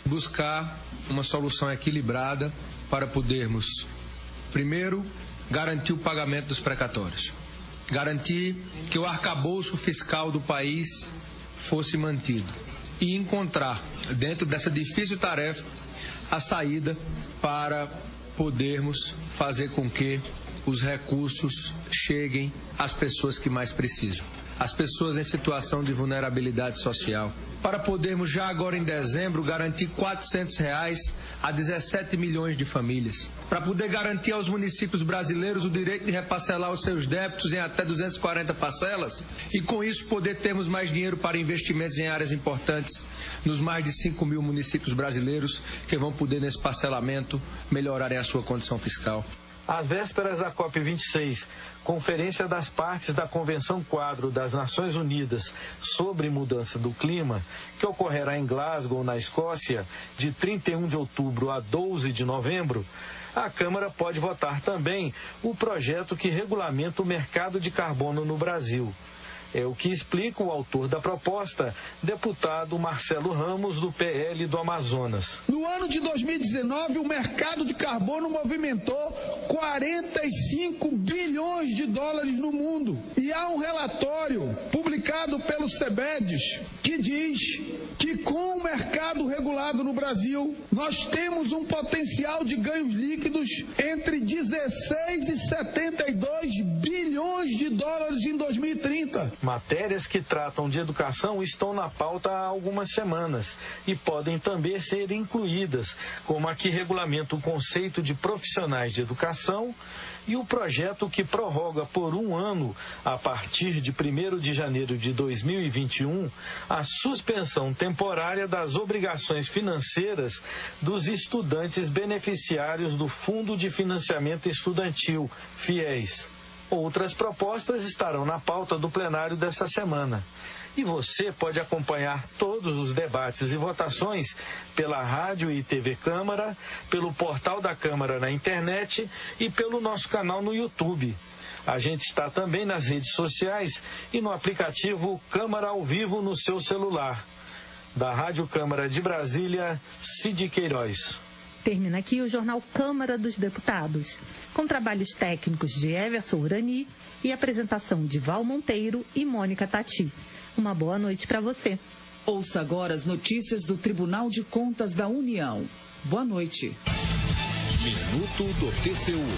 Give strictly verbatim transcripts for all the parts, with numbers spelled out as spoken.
buscar uma solução equilibrada para podermos, primeiro, garantir o pagamento dos precatórios, garantir que o arcabouço fiscal do país fosse mantido e encontrar, dentro dessa difícil tarefa, a saída para podermos fazer com que os recursos cheguem às pessoas que mais precisam, às pessoas em situação de vulnerabilidade social, para podermos já agora em dezembro garantir quatrocentos reais a dezessete milhões de famílias, para poder garantir aos municípios brasileiros o direito de reparcelar os seus débitos em até duzentas e quarenta parcelas e com isso poder termos mais dinheiro para investimentos em áreas importantes nos mais de cinco mil municípios brasileiros que vão poder nesse parcelamento melhorarem a sua condição fiscal. Às vésperas da COP vinte e seis, Conferência das Partes da Convenção Quadro das Nações Unidas sobre Mudança do Clima, que ocorrerá em Glasgow, na Escócia, de trinta e um de outubro a doze de novembro, a Câmara pode votar também o projeto que regulamenta o mercado de carbono no Brasil. É o que explica o autor da proposta, deputado Marcelo Ramos, do P L do Amazonas. No ano de dois mil e dezenove, o mercado de carbono movimentou quarenta e cinco bilhões de dólares no mundo. E há um relatório publicado pelo SEBEDES que diz que com o mercado regulado no Brasil, nós temos um potencial de ganhos líquidos entre dezesseis e setenta e dois bilhões de dólares em dois mil e trinta. Matérias que tratam de educação estão na pauta há algumas semanas e podem também ser incluídas, como a que regulamenta o conceito de profissionais de educação e o projeto que prorroga por um ano, a partir de primeiro de janeiro de dois mil e vinte e um, a suspensão temporária das obrigações financeiras dos estudantes beneficiários do Fundo de Financiamento Estudantil, FIES. Outras propostas estarão na pauta do plenário desta semana. E você pode acompanhar todos os debates e votações pela Rádio e T V Câmara, pelo portal da Câmara na internet e pelo nosso canal no YouTube. A gente está também nas redes sociais e no aplicativo Câmara ao Vivo no seu celular. Da Rádio Câmara de Brasília, Cid Queiroz. Termina aqui o Jornal Câmara dos Deputados, com trabalhos técnicos de Everson Urani e apresentação de Val Monteiro e Mônica Tati. Uma boa noite para você. Ouça agora as notícias do Tribunal de Contas da União. Boa noite. Minuto do T C U.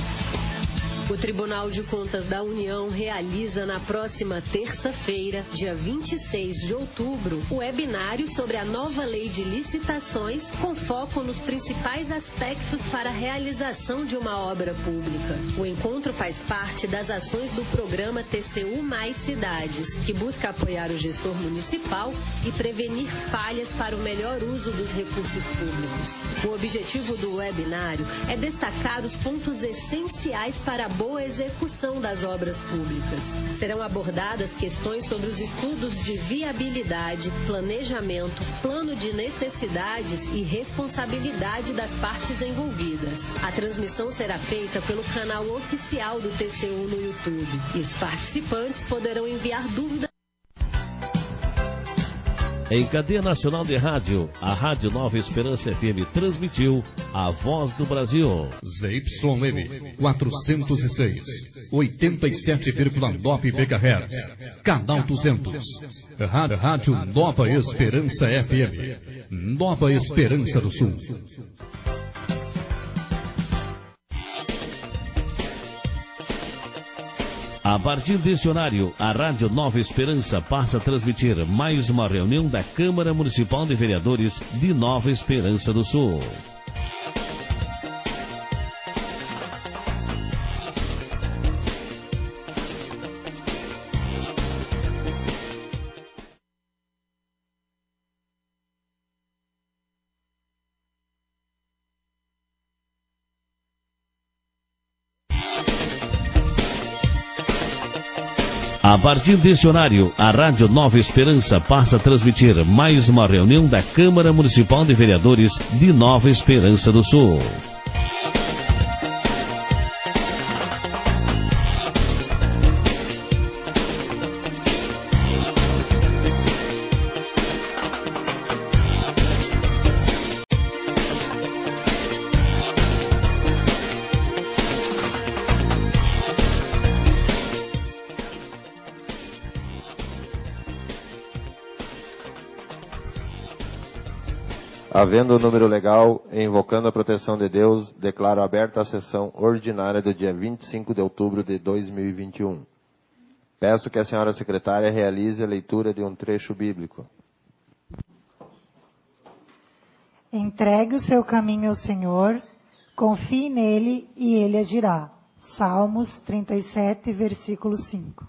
O Tribunal de Contas da União realiza na próxima terça-feira, dia vinte e seis de outubro, o webinário sobre a nova lei de licitações com foco nos principais aspectos para a realização de uma obra pública. O encontro faz parte das ações do programa T C U Mais Cidades, que busca apoiar o gestor municipal e prevenir falhas para o melhor uso dos recursos públicos. O objetivo do webinário é destacar os pontos essenciais para a boa execução das obras públicas. Serão abordadas questões sobre os estudos de viabilidade, planejamento, plano de necessidades e responsabilidade das partes envolvidas. A transmissão será feita pelo canal oficial do T C U no YouTube e os participantes poderão enviar dúvidas. Em cadeia nacional de rádio, a Rádio Nova Esperança F M transmitiu A Voz do Brasil. Z Y M quatrocentos e seis, oitenta e sete vírgula nove megahertz, canal duzentos. Rádio Nova Esperança F M, Nova Esperança do Sul. A partir deste horário, a Rádio Nova Esperança passa a transmitir mais uma reunião da Câmara Municipal de Vereadores de Nova Esperança do Sul. A partir deste horário, a Rádio Nova Esperança passa a transmitir mais uma reunião da Câmara Municipal de Vereadores de Nova Esperança do Sul. Havendo o número legal e invocando a proteção de Deus, declaro aberta a sessão ordinária do dia vinte e cinco de outubro de dois mil e vinte e um. Peço que a senhora secretária realize a leitura de um trecho bíblico. Entregue o seu caminho ao Senhor, confie nele e ele agirá. Salmos trinta e sete, versículo cinco.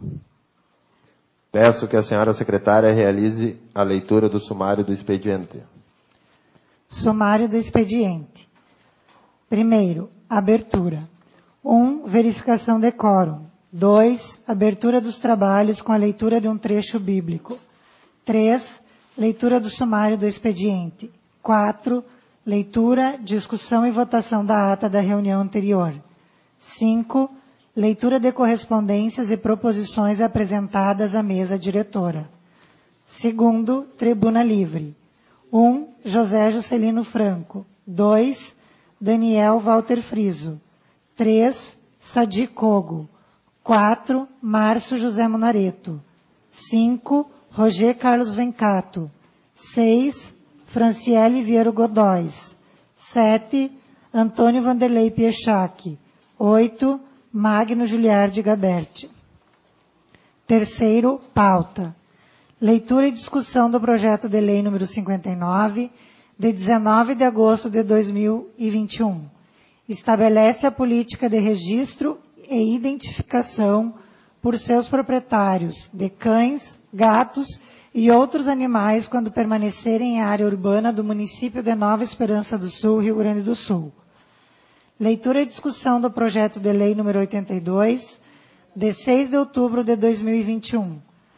Peço que a senhora secretária realize a leitura do sumário do expediente. Sumário do expediente. Primeiro, abertura. um. Verificação de quórum. dois. Abertura dos trabalhos com a leitura de um trecho bíblico. três. Leitura do sumário do expediente. quatro. Leitura, discussão e votação da ata da reunião anterior. cinco. Leitura de correspondências e proposições apresentadas à mesa diretora. Segundo, tribuna livre. um. José Juscelino Franco. dois. Daniel Walter Friso. três. Sadi Kogo. quatro. Márcio José Munareto. cinco. Roger Carlos Vencato. seis. Franciele Vieiro Godóis. sete. Antônio Vanderlei Piechac. oito. Magno Giliardi Gaberti. Terceiro, pauta. Leitura e discussão do projeto de lei número cinquenta e nove, de dezenove de agosto de dois mil e vinte e um. Estabelece a política de registro e identificação por seus proprietários de cães, gatos e outros animais quando permanecerem em área urbana do município de Nova Esperança do Sul, Rio Grande do Sul. Leitura e discussão do projeto de lei número oitenta e dois, de seis de outubro de dois mil e vinte e um.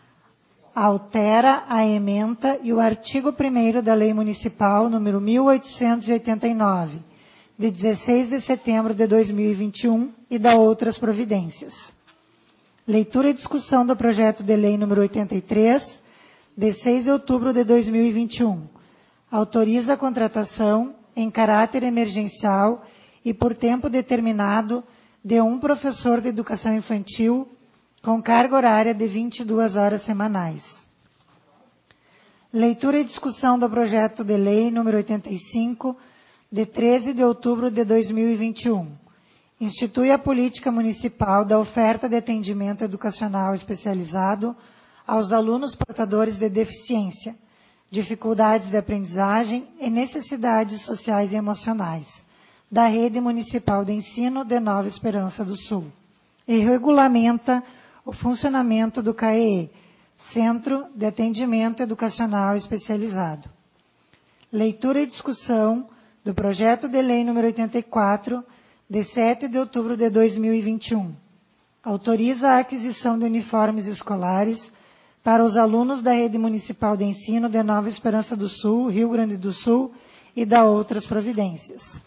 Altera a ementa e o artigo primeiro da Lei Municipal número mil oitocentos e oitenta e nove, de dezesseis de setembro de dois mil e vinte e um, e da outras providências. Leitura e discussão do projeto de lei número oitenta e três, de seis de outubro de dois mil e vinte e um. Autoriza a contratação em caráter emergencial e por tempo determinado de um professor de educação infantil com carga horária de vinte e duas horas semanais. Leitura e discussão do projeto de lei número oitenta e cinco, de treze de outubro de dois mil e vinte e um. Institui a política municipal da oferta de atendimento educacional especializado aos alunos portadores de deficiência, dificuldades de aprendizagem e necessidades sociais e emocionais, da Rede Municipal de Ensino de Nova Esperança do Sul, e regulamenta o funcionamento do C A E E, Centro de Atendimento Educacional Especializado. Leitura e discussão do projeto de lei número oitenta e quatro, de sete de outubro de dois mil e vinte e um. Autoriza a aquisição de uniformes escolares para os alunos da Rede Municipal de Ensino de Nova Esperança do Sul, Rio Grande do Sul, e da outras providências.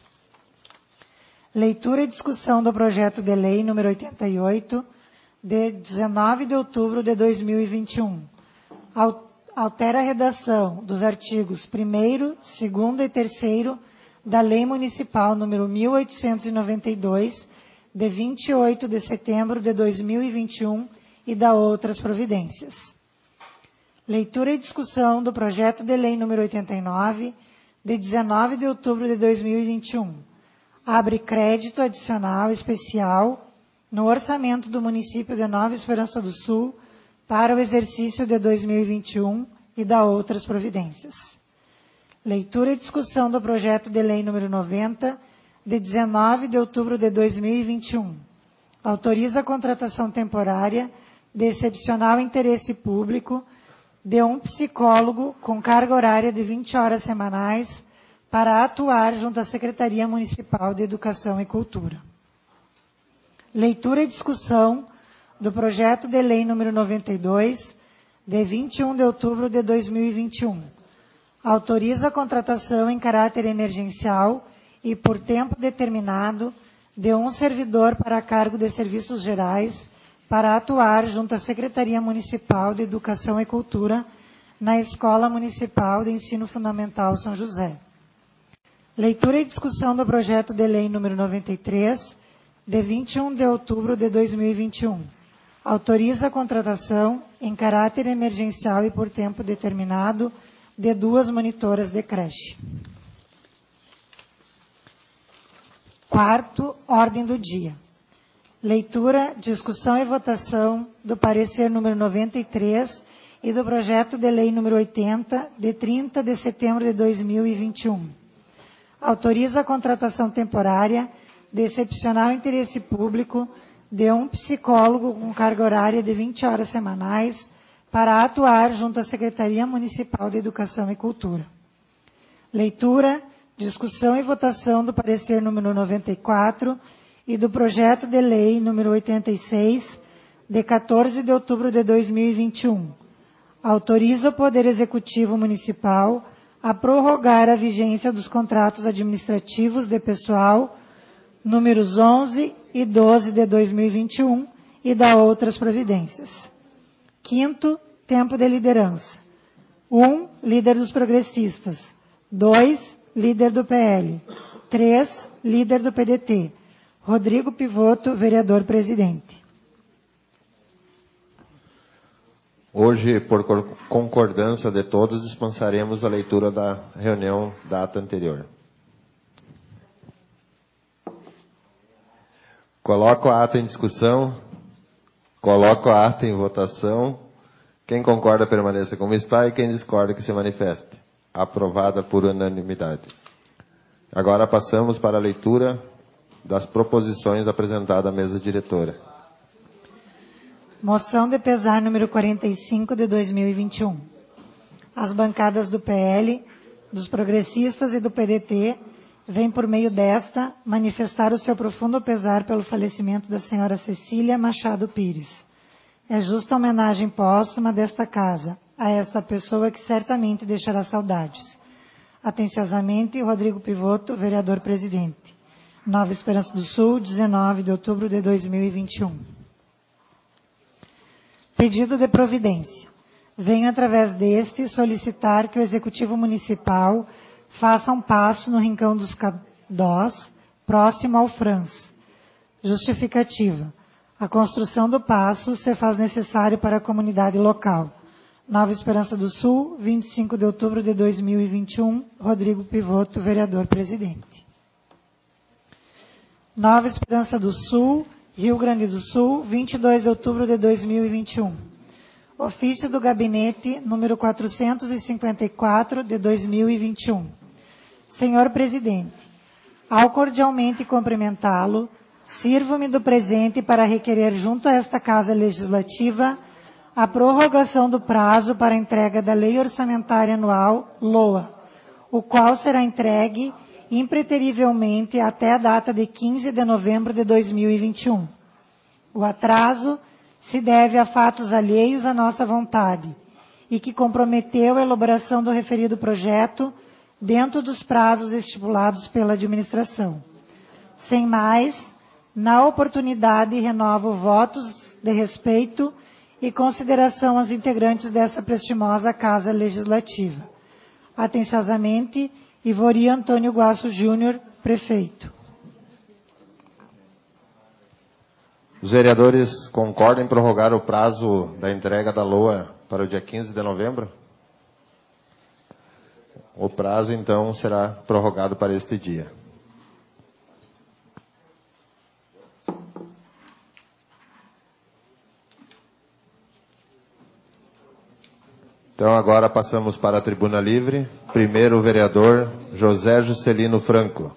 Leitura e discussão do projeto de lei número oitenta e oito, de dezenove de outubro de dois mil e vinte e um. Altera a redação dos artigos primeiro, segundo e terceiro da Lei Municipal número mil oitocentos e noventa e dois, de vinte e oito de setembro de dois mil e vinte e um, e da outras providências. Leitura e discussão do projeto de lei número oitenta e nove, de dezenove de outubro de dois mil e vinte e um. Abre crédito adicional especial no orçamento do município de Nova Esperança do Sul para o exercício de dois mil e vinte e um e da outras providências. Leitura e discussão do projeto de lei número noventa, de dezenove de outubro de dois mil e vinte e um. Autoriza a contratação temporária de excepcional interesse público de um psicólogo com carga horária de vinte horas semanais para atuar junto à Secretaria Municipal de Educação e Cultura. Leitura e discussão do projeto de lei número noventa e dois, de vinte e um de outubro de dois mil e vinte e um. Autoriza a contratação em caráter emergencial e por tempo determinado de um servidor para cargo de serviços gerais para atuar junto à Secretaria Municipal de Educação e Cultura na Escola Municipal de Ensino Fundamental São José. Leitura e discussão do projeto de lei número noventa e três, de vinte e um de outubro de dois mil e vinte e um. Autoriza a contratação em caráter emergencial e por tempo determinado de duas monitoras de creche. Quarto, ordem do dia. Leitura, discussão e votação do parecer número noventa e três e do projeto de lei número oitenta, de trinta de setembro de dois mil e vinte e um. Autoriza a contratação temporária de excepcional interesse público de um psicólogo com carga horária de vinte horas semanais para atuar junto à Secretaria Municipal de Educação e Cultura. Leitura, discussão e votação do parecer número noventa e quatro e do projeto de lei número oitenta e seis, de quatorze de outubro de dois mil e vinte e um. Autoriza o Poder Executivo Municipal a prorrogar a vigência dos contratos administrativos de pessoal números onze e doze de dois mil e vinte e um e da outras providências. Quinto, tempo de liderança. Um, líder dos progressistas. Dois, líder do P L. Três, líder do P D T. Rodrigo Pivoto, vereador presidente. Hoje, por concordância de todos, dispensaremos a leitura da reunião da ata anterior. Coloco a ata em discussão. Coloco a ata em votação. Quem concorda permaneça como está e quem discorda que se manifeste. Aprovada por unanimidade. Agora passamos para a leitura das proposições apresentadas à mesa diretora. Moção de pesar número quarenta e cinco de dois mil e vinte e um. As bancadas do P L, dos progressistas e do P D T vêm por meio desta manifestar o seu profundo pesar pelo falecimento da senhora Cecília Machado Pires. É justa homenagem póstuma desta casa a esta pessoa que certamente deixará saudades. Atenciosamente, Rodrigo Pivoto, vereador presidente. Nova Esperança do Sul, dezenove de outubro de dois mil e vinte e um. Pedido de providência. Venho, através deste, solicitar que o Executivo Municipal faça um passo no Rincão dos Cadós, próximo ao Franz. Justificativa. A construção do passo se faz necessário para a comunidade local. Nova Esperança do Sul, vinte e cinco de outubro de dois mil e vinte e um, Rodrigo Pivoto, vereador presidente. Nova Esperança do Sul, Rio Grande do Sul, vinte e dois de outubro de dois mil e vinte e um. Ofício do Gabinete, número quatrocentos e cinquenta e quatro, de dois mil e vinte e um. Senhor Presidente, ao cordialmente cumprimentá-lo, sirvo-me do presente para requerer junto a esta Casa Legislativa a prorrogação do prazo para a entrega da Lei Orçamentária Anual, L O A, o qual será entregue impreterivelmente até a data de quinze de novembro de dois mil e vinte e um. O atraso se deve a fatos alheios à nossa vontade e que comprometeu a elaboração do referido projeto dentro dos prazos estipulados pela administração. Sem mais, na oportunidade, renovo votos de respeito e consideração aos integrantes dessa prestimosa Casa Legislativa. Atenciosamente, Ivori Antônio Guasso Júnior, prefeito. Os vereadores concordam em prorrogar o prazo da entrega da L O A para o dia quinze de novembro? O prazo, então, será prorrogado para este dia. Então, agora passamos para a tribuna livre. Primeiro, o vereador José Juscelino Franco.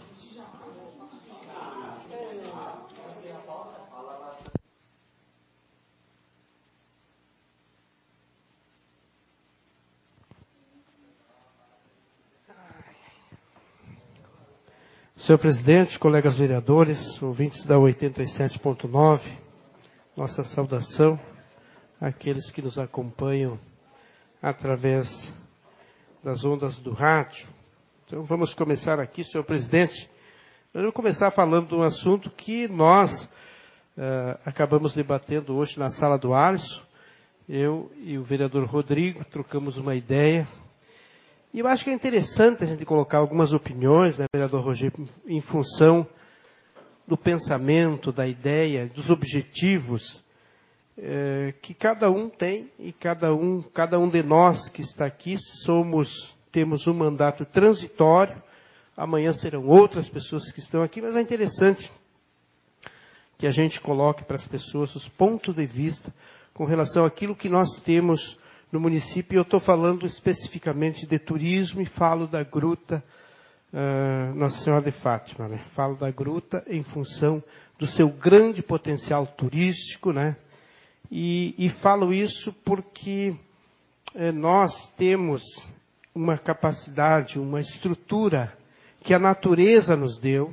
Senhor presidente, colegas vereadores, ouvintes da oitenta e sete ponto nove, nossa saudação àqueles que nos acompanham através das ondas do rádio. Então vamos começar aqui, senhor presidente. Eu vou começar falando de um assunto que nós uh, acabamos debatendo hoje na sala do Alisson. Eu e o vereador Rodrigo trocamos uma ideia. E eu acho que é interessante a gente colocar algumas opiniões, né, vereador Rogério, em função do pensamento, da ideia, dos objetivos É, que cada um tem e cada um, cada um de nós que está aqui somos, temos um mandato transitório, Amanhã serão outras pessoas que estão aqui, mas é interessante que a gente coloque para as pessoas os pontos de vista com relação àquilo que nós temos no município. Eu estou falando especificamente de turismo e falo da Gruta uh, Nossa Senhora de Fátima. Né? Falo da Gruta em função do seu grande potencial turístico, né? E, e falo isso porque eh, nós temos uma capacidade, uma estrutura que a natureza nos deu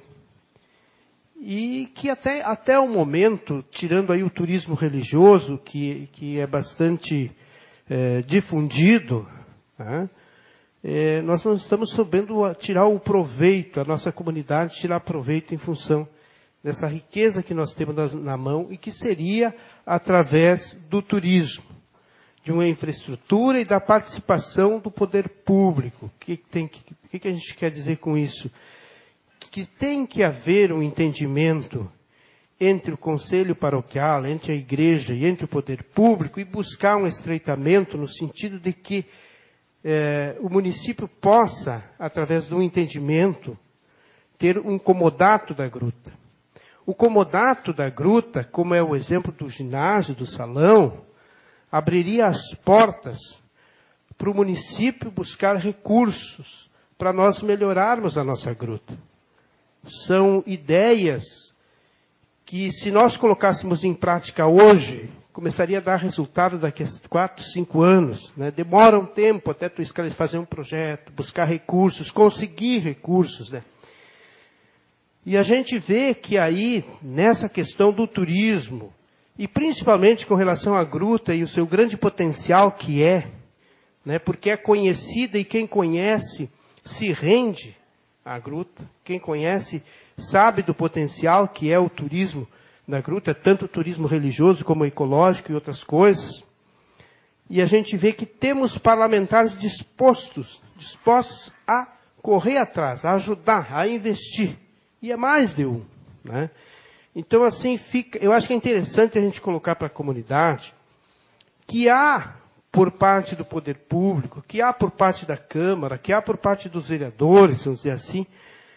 e que até, até o momento, tirando aí o turismo religioso, que, que é bastante eh, difundido, né? eh, nós não estamos sabendo tirar o proveito, a nossa comunidade tirar proveito em função dessa riqueza que nós temos na mão e que seria através do turismo, de uma infraestrutura e da participação do poder público. O que, tem, que, que a gente quer dizer com isso? Que tem que haver um entendimento entre o conselho paroquial, entre a igreja e entre o poder público e buscar um estreitamento no sentido de que eh, o município possa, através de um entendimento, ter um comodato da gruta. O comodato da gruta, como é o exemplo do ginásio, do salão, abriria as portas para o município buscar recursos para nós melhorarmos a nossa gruta. São ideias que, se nós colocássemos em prática hoje, começaria a dar resultado daqui a quatro, cinco anos. Né? Demora um tempo até tu fazer um projeto, buscar recursos, conseguir recursos, né? E a gente vê que aí, nessa questão do turismo, e principalmente com relação à gruta e o seu grande potencial que é, né, porque é conhecida e quem conhece se rende à gruta, quem conhece sabe do potencial que é o turismo da gruta, tanto o turismo religioso como ecológico e outras coisas. E a gente vê que temos parlamentares dispostos, dispostos a correr atrás, a ajudar, a investir. E é mais de um, né? Então, assim, fica, eu acho que é interessante a gente colocar para a comunidade que há, por parte do poder público, que há por parte da Câmara, que há por parte dos vereadores, vamos dizer assim,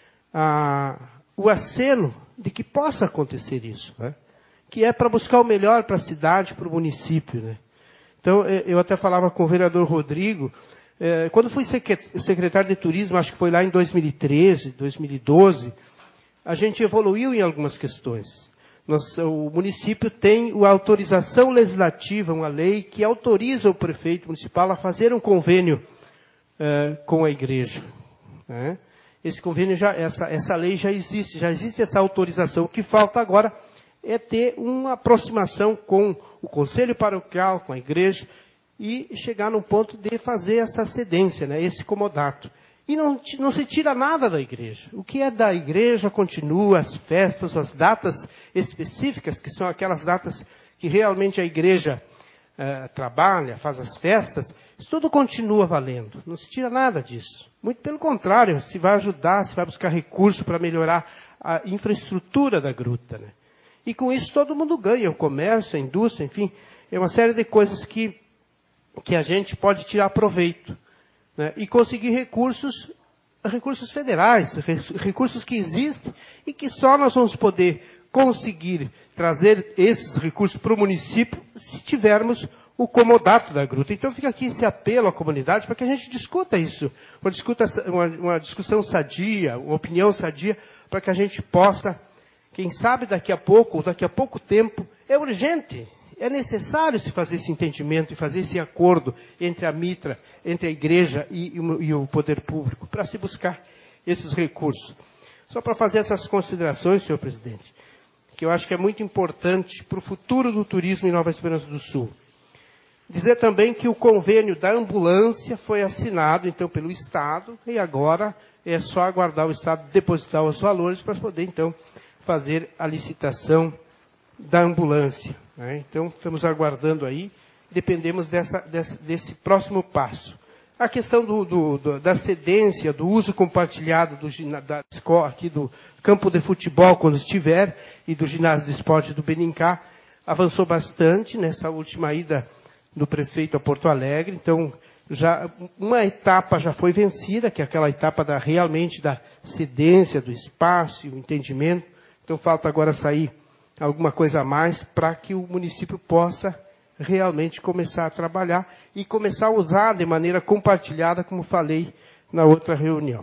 a, o aceno de que possa acontecer isso, né? Que é para buscar o melhor para a cidade, para o município, né? Então, eu até falava com o vereador Rodrigo, eh, quando fui secretário de turismo, acho que foi lá em dois mil e treze, dois mil e doze, a gente evoluiu em algumas questões. Nós, o município tem a autorização legislativa, uma lei que autoriza o prefeito municipal a fazer um convênio uh, com a igreja. Né? Esse convênio, já, essa, essa lei já existe, já existe essa autorização. O que falta agora é ter uma aproximação com o conselho paroquial, com a igreja, e chegar num ponto de fazer essa cedência, né? Esse comodato. E não, não se tira nada da igreja. O que é da igreja continua, as festas, as datas específicas, que são aquelas datas que realmente a igreja eh, trabalha, faz as festas, isso tudo continua valendo. Não se tira nada disso. Muito pelo contrário, se vai ajudar, se vai buscar recurso para melhorar a infraestrutura da gruta, né? E com isso todo mundo ganha, o comércio, a indústria, enfim, é uma série de coisas que, que a gente pode tirar proveito. Né, e conseguir recursos, recursos federais, recursos que existem e que só nós vamos poder conseguir trazer esses recursos para o município se tivermos o comodato da gruta. Então fica aqui esse apelo à comunidade para que a gente discuta isso, uma, discuta, uma, uma discussão sadia, uma opinião sadia, para que a gente possa, quem sabe daqui a pouco, ou daqui a pouco tempo, é urgente. É necessário se fazer esse entendimento e fazer esse acordo entre a mitra, entre a igreja e, e o poder público, para se buscar esses recursos. Só para fazer essas considerações, senhor presidente, que eu acho que é muito importante para o futuro do turismo em Nova Esperança do Sul. Dizer também que o convênio da ambulância foi assinado, então, pelo Estado, e agora é só aguardar o Estado depositar os valores para poder, então, fazer a licitação da ambulância. Né? Então, estamos aguardando aí, dependemos dessa, dessa, desse próximo passo. A questão do, do, do, da cedência, do uso compartilhado do, da escola, aqui do campo de futebol, quando estiver, e do ginásio de esporte do Benincá, avançou bastante nessa última ida do prefeito a Porto Alegre. Então, já, uma etapa já foi vencida, que é aquela etapa da, realmente da cedência do espaço e o entendimento. Então falta agora sair alguma coisa a mais para que o município possa realmente começar a trabalhar e começar a usar de maneira compartilhada, como falei na outra reunião.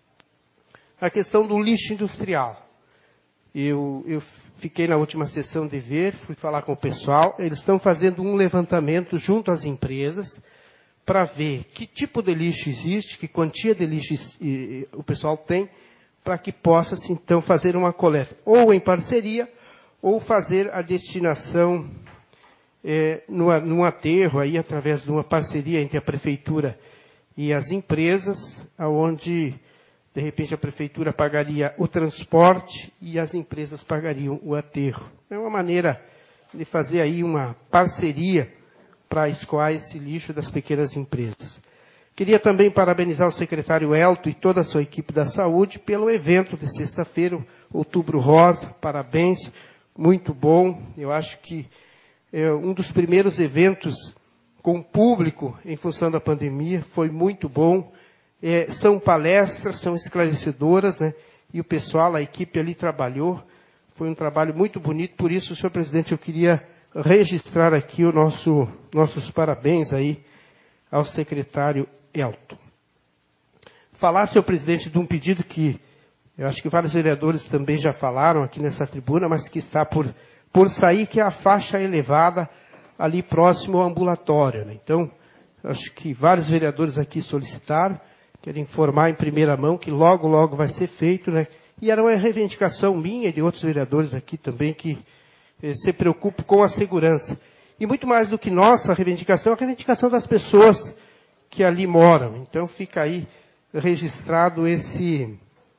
A questão do lixo industrial. Eu, eu fiquei na última sessão de ver, fui falar com o pessoal, eles estão fazendo um levantamento junto às empresas para ver que tipo de lixo existe, que quantia de lixo o pessoal tem, para que possa-se então fazer uma coleta, ou em parceria, ou fazer a destinação é, no, num aterro, aí, através de uma parceria entre a prefeitura e as empresas, onde, de repente, a prefeitura pagaria o transporte e as empresas pagariam o aterro. É uma maneira de fazer aí uma parceria para escoar esse lixo das pequenas empresas. Queria também parabenizar o secretário Elton e toda a sua equipe da saúde pelo evento de sexta-feira, Outubro Rosa. Parabéns, muito bom. Eu acho que é um dos primeiros eventos com público em função da pandemia, foi muito bom. É, são palestras, são esclarecedoras, né? E o pessoal, a equipe ali trabalhou. Foi um trabalho muito bonito. Por isso, senhor presidente, eu queria registrar aqui o nosso, nossos parabéns aí ao secretário Elton. Falar, senhor presidente, de um pedido que eu acho que vários vereadores também já falaram aqui nessa tribuna, mas que está por, por sair, que é a faixa elevada ali próximo ao ambulatório, né? Então, acho que vários vereadores aqui solicitaram, quero informar em primeira mão que logo, logo vai ser feito, né? E era uma reivindicação minha e de outros vereadores aqui também que eh, se preocupam com a segurança. E muito mais do que nossa reivindicação, a reivindicação das pessoas que ali moram. Então fica aí registrado esse,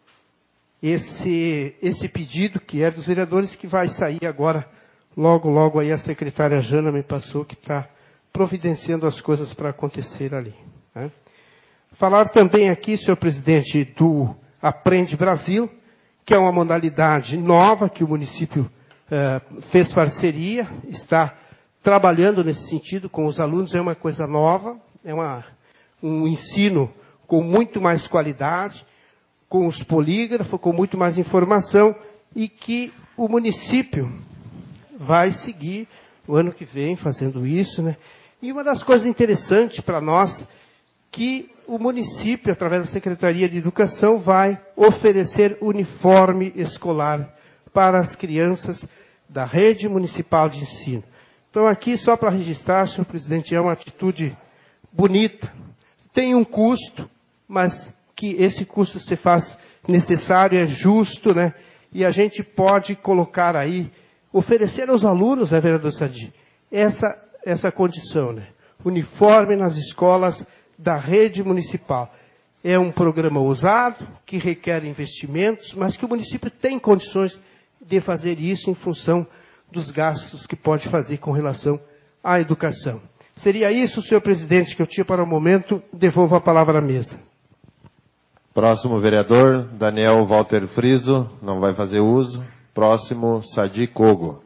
esse, esse pedido que é dos vereadores, que vai sair agora, logo, logo aí a secretária Jana me passou que está providenciando as coisas para acontecer ali, né? Falar também aqui, senhor presidente, do Aprende Brasil, que é uma modalidade nova que o município eh, fez parceria, está trabalhando nesse sentido com os alunos. É uma coisa nova, é uma, um ensino com muito mais qualidade, com os polígrafos, com muito mais informação, e que o município vai seguir o ano que vem fazendo isso, né? E uma das coisas interessantes para nós, que o município, através da Secretaria de Educação, vai oferecer uniforme escolar para as crianças da rede municipal de ensino. Então, aqui, só para registrar, senhor presidente, é uma atitude bonita. Tem um custo, mas que esse custo se faz necessário, é justo, né? E a gente pode colocar aí, oferecer aos alunos, né, vereador Sadi, essa, essa condição, né? Uniforme nas escolas da rede municipal. É um programa ousado, que requer investimentos, mas que o município tem condições de fazer isso em função dos gastos que pode fazer com relação à educação. Seria isso, senhor presidente, que eu tinha para o momento. Devolvo a palavra à mesa. Próximo vereador, Daniel Walter Friso, não vai fazer uso. Próximo, Sadi Kogo.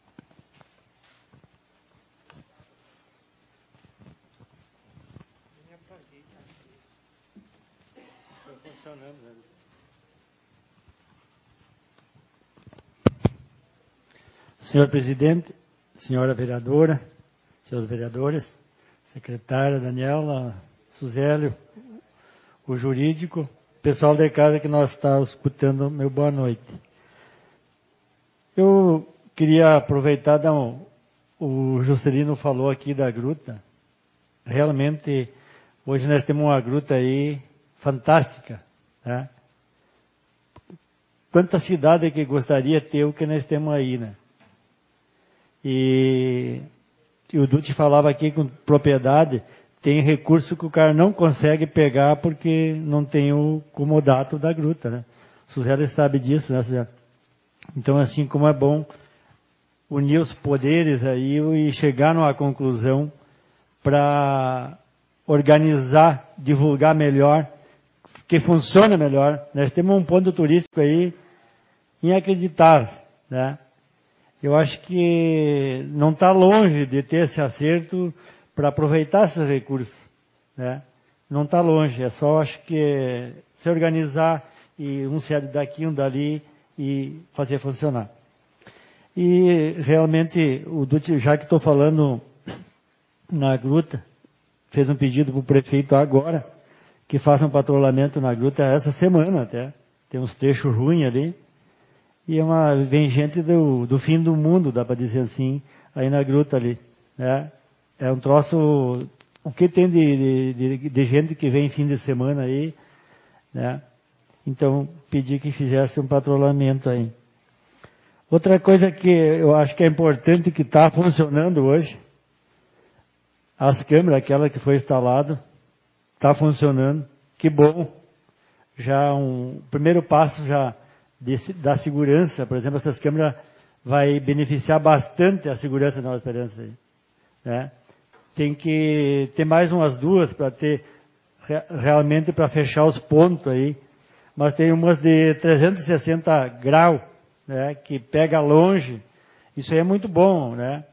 Senhor presidente, senhora vereadora, senhores vereadores, secretária Daniela, Suzélio, o jurídico, pessoal da casa que nós estamos escutando, meu boa noite. Eu queria aproveitar, dar um, o Juscelino falou aqui da gruta. Realmente, hoje nós temos uma gruta aí fantástica, né? Quanta cidade que gostaria de ter o que nós temos aí, né? E, e o Dutti falava aqui com propriedade, tem recurso que o cara não consegue pegar porque não tem o comodato da gruta, né? Suzela sabe disso, né, Suzela? Então, assim, como é bom unir os poderes aí e chegar numa conclusão para organizar, divulgar melhor, que funcione melhor. Nós temos um ponto turístico aí inacreditável, né? Eu acho que não está longe de ter esse acerto para aproveitar esses recursos. né? Não está longe, é só, acho que, se organizar e um sair daqui, um dali e fazer funcionar. E realmente, o Dutti, já que estou falando na gruta, fez um pedido para o prefeito agora, que faça um patrulhamento na gruta essa semana até. Tem uns trechos ruins ali. E é uma, vem gente do, do fim do mundo, dá para dizer assim, aí na gruta ali, né? É um troço, o que tem de, de, de gente que vem fim de semana aí, né? Então, pedi que fizesse um patrulhamento aí. Outra coisa que eu acho que é importante, que está funcionando hoje, as câmeras, aquela que foi instalada, está funcionando, que bom. Já um primeiro passo já de, da segurança, por exemplo, essas câmeras vai beneficiar bastante a segurança da Nova Esperança aí, né? Tem que ter mais umas duas para ter realmente para fechar os pontos aí, mas tem umas de trezentos e sessenta graus, né, que pega longe. Isso aí é muito bom, né?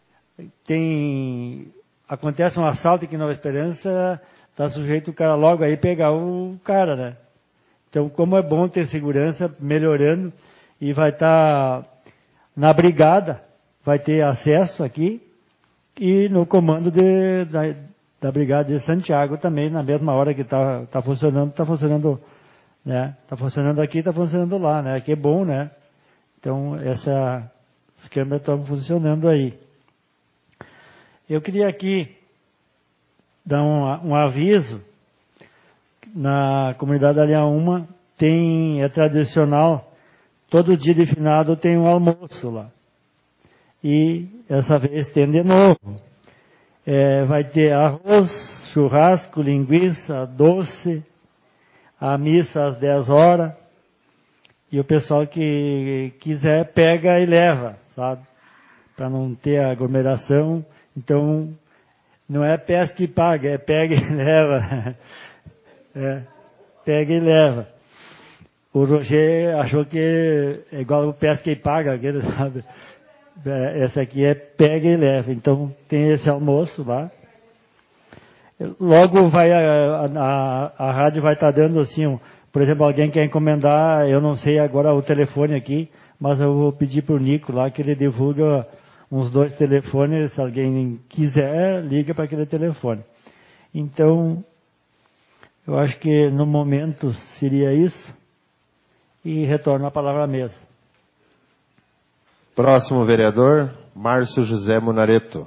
Tem, acontece um assalto aqui em Nova Esperança, está sujeito o cara logo aí pegar o cara, né? Então, como é bom ter segurança melhorando, e vai estar tá na brigada, vai ter acesso aqui, e no comando de, da, da brigada de Santiago também, na mesma hora que está tá funcionando, está funcionando, né? Está funcionando aqui, está funcionando lá, né? Que é bom, né? Então, essa, as câmeras estão funcionando aí. Eu queria aqui dar um, um aviso. Na comunidade Aliaúma tem, é tradicional, todo dia de finado tem um almoço lá. E essa vez tem de novo. É, vai ter arroz, churrasco, linguiça, doce, a missa às dez horas. E o pessoal que quiser pega e leva, sabe? Para não ter aglomeração. Então, não é pesca e paga, é pega e leva. É, pega e leva. O Roger achou que é igual o pesca e paga, aquele, sabe? É, essa aqui é pega e leva. Então tem esse almoço lá. Logo vai a, a, a rádio vai estar dando assim, um, por exemplo, alguém quer encomendar, eu não sei agora o telefone aqui, mas eu vou pedir para o Nico lá que ele divulga uns dois telefones, se alguém quiser, liga para aquele telefone. Então, eu acho que no momento seria isso, e retorno a palavra à mesa. Próximo vereador, Márcio José Munareto.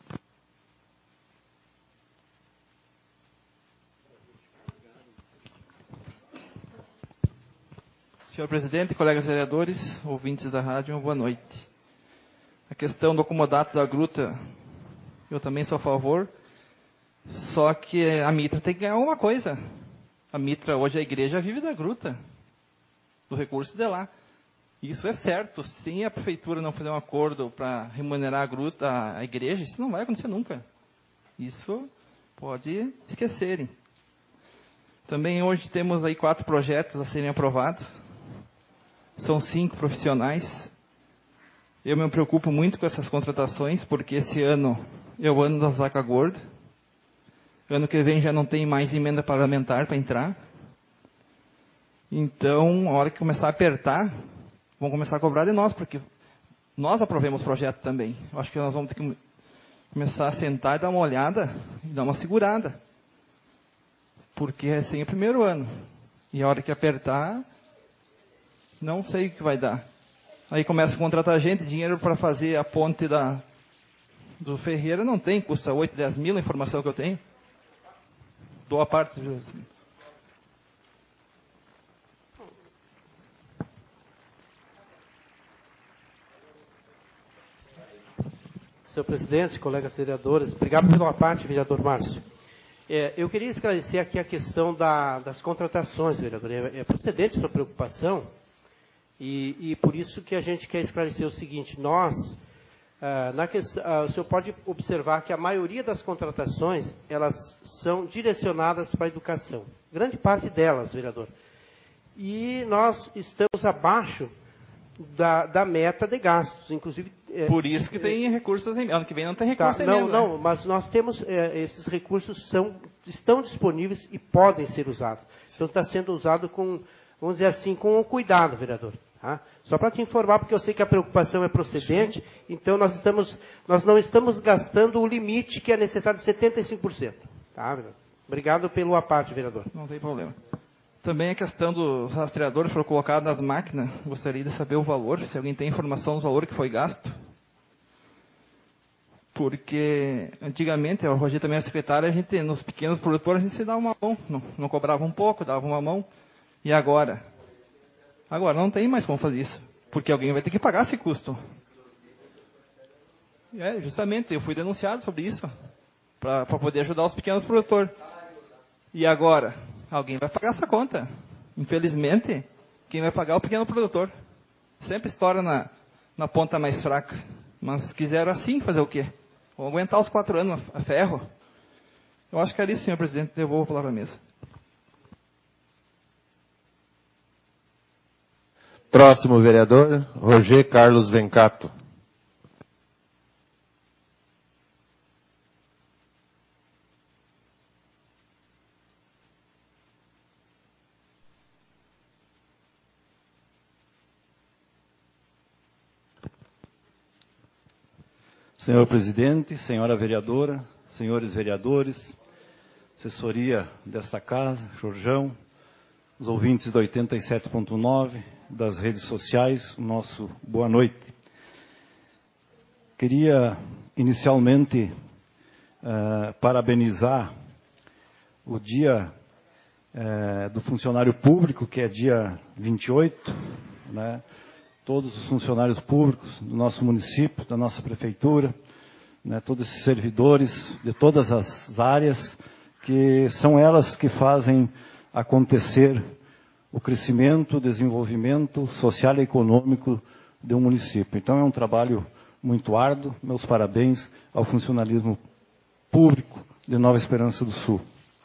Senhor presidente, colegas vereadores, ouvintes da rádio, uma boa noite. A questão do comodato da gruta, eu também sou a favor, só que a Mitra tem que ganhar uma coisa. A Mitra, hoje a igreja vive da gruta, do recurso de lá. Isso é certo. Se a prefeitura não fizer um acordo para remunerar a gruta, a igreja, isso não vai acontecer nunca. Isso pode esquecerem. Também hoje temos aí quatro projetos a serem aprovados. São cinco profissionais. Eu me preocupo muito com essas contratações, porque esse ano é o ano da vaca gorda. Ano que vem já não tem mais emenda parlamentar para entrar. Então, a hora que começar a apertar, vão começar a cobrar de nós, porque nós aprovemos o projeto também. Eu acho que nós vamos ter que começar a sentar e dar uma olhada e dar uma segurada. Porque é assim o primeiro ano. E a hora que apertar, não sei o que vai dar. Aí começa a contratar gente, dinheiro para fazer a ponte da, do Ferreira não tem, custa oito, dez mil, a informação que eu tenho. Dou a parte. Senhor presidente, colegas vereadores, obrigado pela parte, vereador Márcio. É, eu queria esclarecer aqui a questão da, das contratações, vereador. É, é procedente sua preocupação, e, e por isso que a gente quer esclarecer o seguinte: nós, ah, na questão, ah, o senhor pode observar que a maioria das contratações, elas são direcionadas para a educação. Grande parte delas, vereador. E nós estamos abaixo da, da meta de gastos. Inclusive, Por isso que tem recursos, em, ano que vem não tem recursos tá, em não, emenda, não, né? mas nós temos, é, esses recursos são, estão disponíveis e podem ser usados. Então está sendo usado com, vamos dizer assim, com cuidado, vereador. Tá? Só para te informar, porque eu sei que a preocupação é procedente, então nós, estamos, nós não estamos gastando o limite que é necessário de setenta e cinco por cento. Tá, vereador? Obrigado pelo à parte, vereador. Não tem problema. Também a questão dos rastreadores foram colocados nas máquinas. Gostaria de saber o valor, se alguém tem informação do valor que foi gasto. Porque antigamente, o Rogério também é secretário, a gente, nos pequenos produtores, a gente se dava uma mão. Não, não cobrava um pouco, dava uma mão. E agora? Agora não tem mais como fazer isso. Porque alguém vai ter que pagar esse custo. É, justamente, eu fui denunciado sobre isso. Para poder ajudar os pequenos produtores. E agora? Alguém vai pagar essa conta. Infelizmente, quem vai pagar é o pequeno produtor. Sempre estoura na, na ponta mais fraca. Mas quiseram assim fazer o quê? Vão aguentar os quatro anos a ferro? Eu acho que era isso, senhor presidente. Devolvo a palavra à mesa. Próximo vereador, Roger Carlos Vencato. Senhor presidente, senhora vereadora, senhores vereadores, assessoria desta casa, Jorjão, os ouvintes da oitenta e sete ponto nove, das redes sociais, o nosso boa noite. Queria, inicialmente, uh, parabenizar o dia uh, do funcionário público, que é dia vinte e oito, né? Todos os funcionários públicos do nosso município, da nossa prefeitura, né, todos esses servidores de todas as áreas, que são elas que fazem acontecer o crescimento, o desenvolvimento social e econômico de um município. Então é um trabalho muito árduo. Meus parabéns ao funcionalismo público de Nova Esperança do Sul.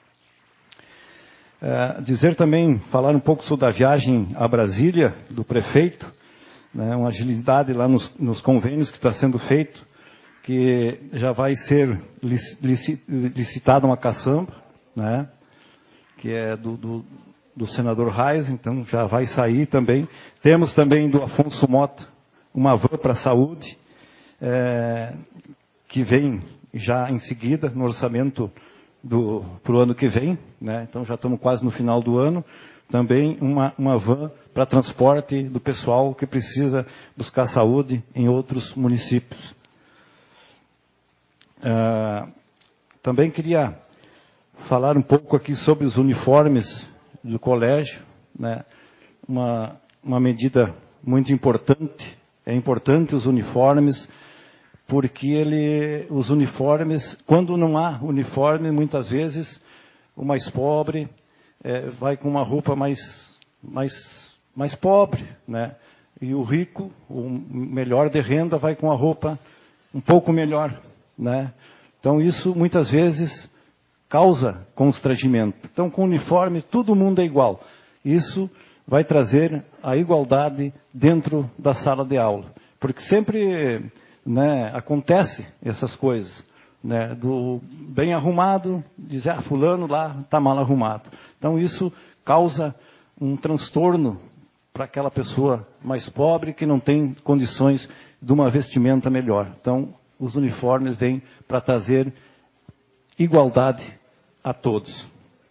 É, dizer também, falar um pouco sobre a viagem a Brasília do prefeito, né, uma agilidade lá nos, nos convênios que está sendo feito, que já vai ser licitada uma caçamba, né, que é do, do, do senador Reis, então já vai sair também. Temos também do Afonso Mota uma van para a saúde, é, que vem já em seguida no orçamento para o ano que vem, né, então já estamos quase no final do ano. Também uma, uma van para transporte do pessoal que precisa buscar saúde em outros municípios. Uh, também queria falar um pouco aqui sobre os uniformes do colégio, né? Uma, uma medida muito importante. É importante os uniformes, porque ele, os uniformes, quando não há uniforme, muitas vezes o mais pobre É, vai com uma roupa mais, mais, mais pobre, né? E o rico, o melhor de renda, vai com a roupa um pouco melhor, né? Então isso muitas vezes causa constrangimento. Então com o uniforme todo mundo é igual. Isso vai trazer a igualdade dentro da sala de aula. Porque sempre, né, acontece essas coisas. Né, do bem arrumado, dizer, ah, fulano lá está mal arrumado. Então isso causa um transtorno para aquela pessoa mais pobre que não tem condições de uma vestimenta melhor. Então os uniformes vêm para trazer igualdade a todos.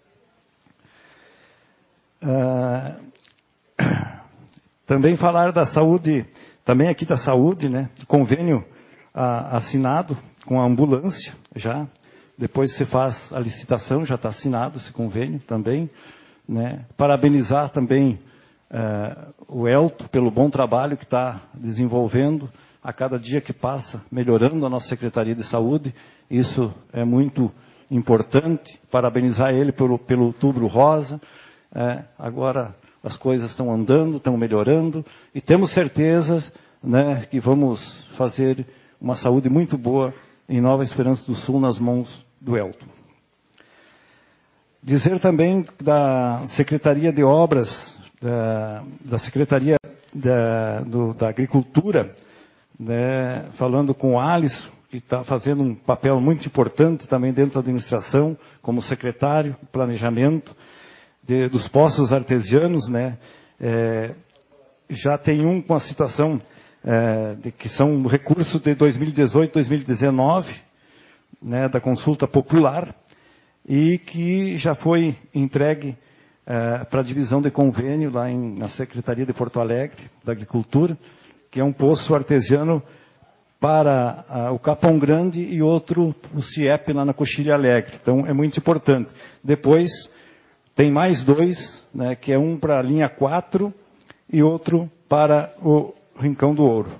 Ah, também falar da saúde, também aqui da saúde, né, convênio ah, assinado com a ambulância, já. Depois se faz a licitação, já está assinado esse convênio também, né. Parabenizar também uh, o Elton pelo bom trabalho que está desenvolvendo, a cada dia que passa, melhorando a nossa Secretaria de Saúde. Isso é muito importante. Parabenizar ele pelo, pelo Outubro Rosa. É, agora as coisas estão andando, estão melhorando, e temos certeza, né, que vamos fazer uma saúde muito boa em Nova Esperança do Sul, nas mãos do Elton. Dizer também da Secretaria de Obras, da, da Secretaria da, do, da Agricultura, né, falando com o Alisson, que está fazendo um papel muito importante também dentro da administração, como secretário de planejamento de, dos poços artesianos, né, é, já tem um com a situação é, de que são recursos de dois mil e dezoito, dois mil e dezenove, né, da consulta popular, e que já foi entregue é, para a divisão de convênio lá em, na Secretaria de Porto Alegre, da Agricultura, que é um poço artesiano para a, o Capão Grande e outro, o CIEP, lá na Coxilha Alegre. Então, é muito importante. Depois, tem mais dois, né, que é um para a linha quatro e outro para o Rincão do Ouro.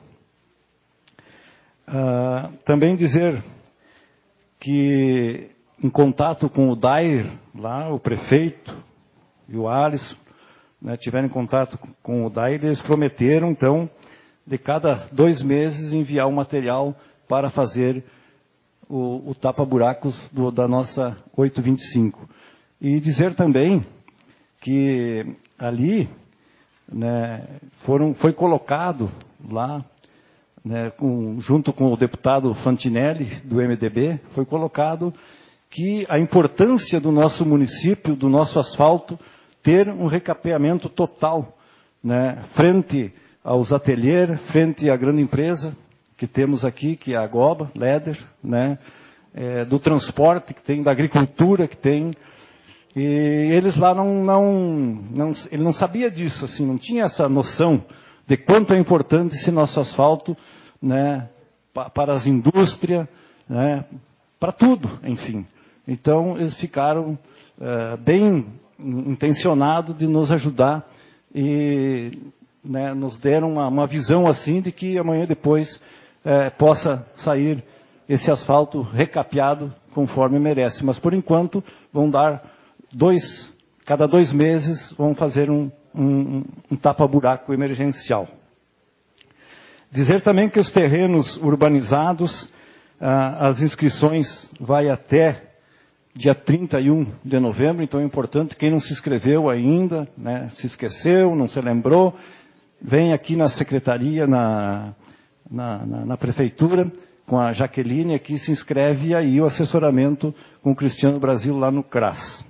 Ah, também dizer que, em contato com o Dair, lá, o prefeito e o Alisson, né, tiveram em contato com o Dair, eles prometeram, então, de cada dois meses enviar o material para fazer o, o tapa-buracos do, da nossa oito vinte e cinco. E dizer também que ali, né, foram, foi colocado lá, né, com, junto com o deputado Fantinelli, do M D B, foi colocado que a importância do nosso município, do nosso asfalto, ter um recapeamento total, né, frente aos ateliês, frente à grande empresa que temos aqui, que é a Goba, Leder, né, é, do transporte que tem, da agricultura que tem, e eles lá não, não, não, ele não sabia disso, assim, não tinha essa noção de quanto é importante esse nosso asfalto, né, pa, para as indústrias, né, para tudo, enfim. Então, eles ficaram é, bem intencionados de nos ajudar e, né, nos deram uma, uma visão assim de que amanhã depois é, possa sair esse asfalto recapeado conforme merece. Mas, por enquanto, vão dar dois, cada dois meses, vão fazer um, um, um tapa-buraco emergencial. Dizer também que os terrenos urbanizados, ah, as inscrições vai até dia trinta e um de novembro, então é importante, quem não se inscreveu ainda, né, se esqueceu, não se lembrou, vem aqui na secretaria, na, na, na, na prefeitura, com a Jaqueline, aqui se inscreve, e aí o assessoramento com o Cristiano Brasil lá no CRAS.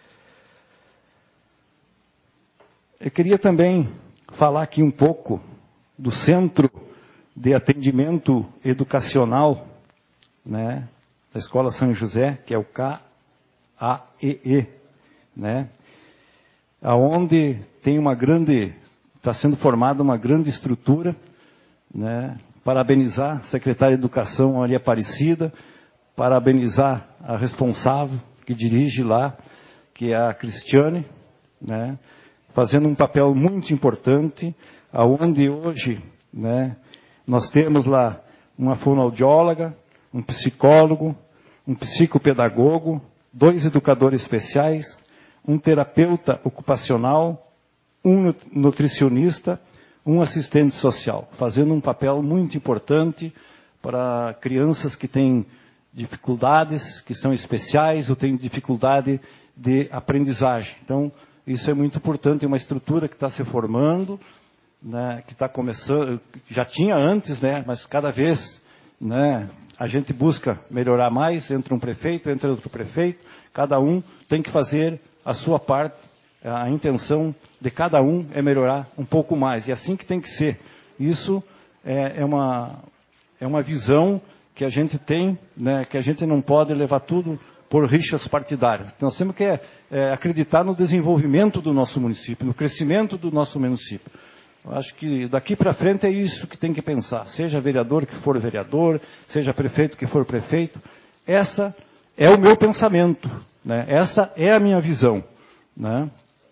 Eu queria também falar aqui um pouco do Centro de Atendimento Educacional, né, da Escola São José, que é o K A E E, né, aonde tem uma grande, está sendo formada uma grande estrutura, né, parabenizar a secretária de Educação, Maria Aparecida, parabenizar a responsável que dirige lá, que é a Cristiane, né, fazendo um papel muito importante, aonde hoje, né, nós temos lá uma fonoaudióloga, um psicólogo, um psicopedagogo, dois educadores especiais, um terapeuta ocupacional, um nutricionista, um assistente social, fazendo um papel muito importante para crianças que têm dificuldades, que são especiais ou têm dificuldade de aprendizagem. Então, isso é muito importante, é uma estrutura que está se formando, né, que está começando, já tinha antes, né, mas cada vez, né, a gente busca melhorar mais, entra um prefeito, entra outro prefeito, cada um tem que fazer a sua parte, a intenção de cada um é melhorar um pouco mais, e assim que tem que ser. Isso é, é, uma, é uma visão que a gente tem, né, que a gente não pode levar tudo por rixas partidárias. Nós temos que é, é, acreditar no desenvolvimento do nosso município, no crescimento do nosso município. Eu acho que daqui para frente é isso que tem que pensar. Seja vereador que for vereador, seja prefeito que for prefeito. Essa é o meu pensamento, né? Essa é a minha visão, né?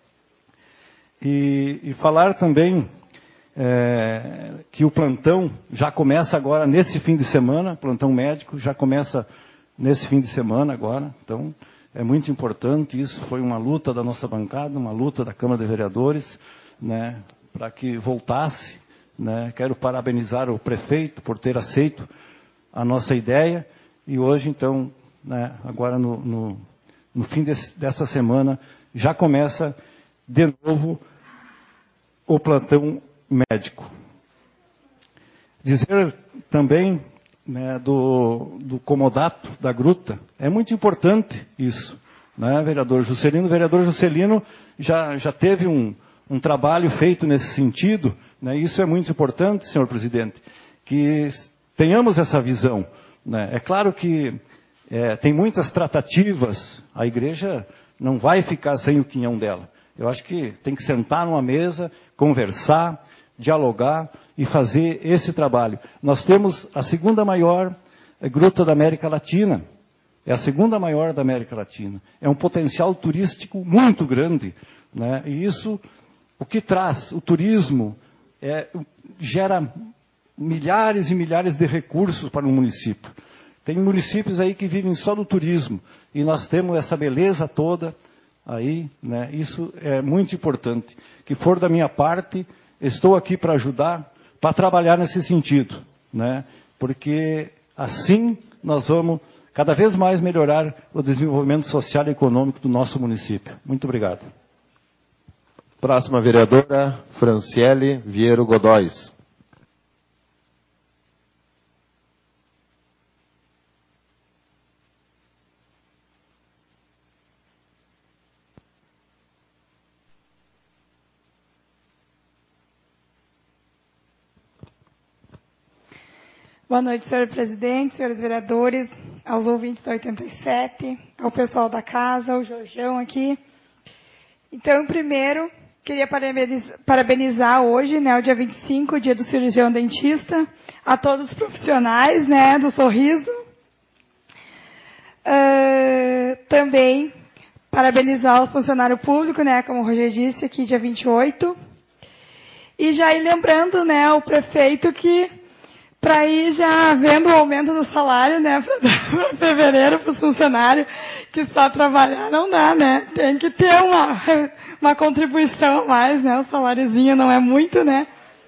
E, e falar também é, que o plantão já começa agora nesse fim de semana, plantão médico já começa nesse fim de semana agora. Então, é muito importante isso. Foi uma luta da nossa bancada, uma luta da Câmara de Vereadores, né, para que voltasse, né. Quero parabenizar o prefeito por ter aceito a nossa ideia, e hoje, então, né, agora no, no, no fim desse, dessa semana, já começa de novo o plantão médico. Dizer também, né, do, do comodato da gruta. É muito importante isso, né, vereador Juscelino? O vereador Juscelino já, já teve um, um trabalho feito nesse sentido, né? Isso é muito importante, senhor presidente, que tenhamos essa visão, né? É claro que é, tem muitas tratativas, a igreja não vai ficar sem o quinhão dela. Eu acho que tem que sentar numa mesa, conversar, dialogar e fazer esse trabalho. Nós temos a segunda maior gruta da América Latina. É a segunda maior da América Latina. É um potencial turístico muito grande, né? E isso, o que traz? O turismo é, gera milhares e milhares de recursos para o município. Tem municípios aí que vivem só do turismo. E nós temos essa beleza toda aí, né? Isso é muito importante. Que for da minha parte, estou aqui para ajudar, para trabalhar nesse sentido, né? Porque assim nós vamos cada vez mais melhorar o desenvolvimento social e econômico do nosso município. Muito obrigado. Próxima vereadora, Franciele Vieiro Godóis. Boa noite, senhor presidente, senhores vereadores, aos ouvintes da oitenta e sete, ao pessoal da casa, ao Jorjão aqui. Então, primeiro, queria parabenizar hoje, né, o dia vinte e cinco, o dia do cirurgião dentista, a todos os profissionais, né, do sorriso. Uh, também parabenizar o funcionário público, né, como o Roger disse, aqui dia vinte e oito. E já ir lembrando, né, o prefeito que para ir já vendo o aumento do salário, né, para fevereiro para os funcionários que só trabalhar não dá, né, tem que ter uma, uma contribuição a mais, né, o saláriozinho não é muito, né.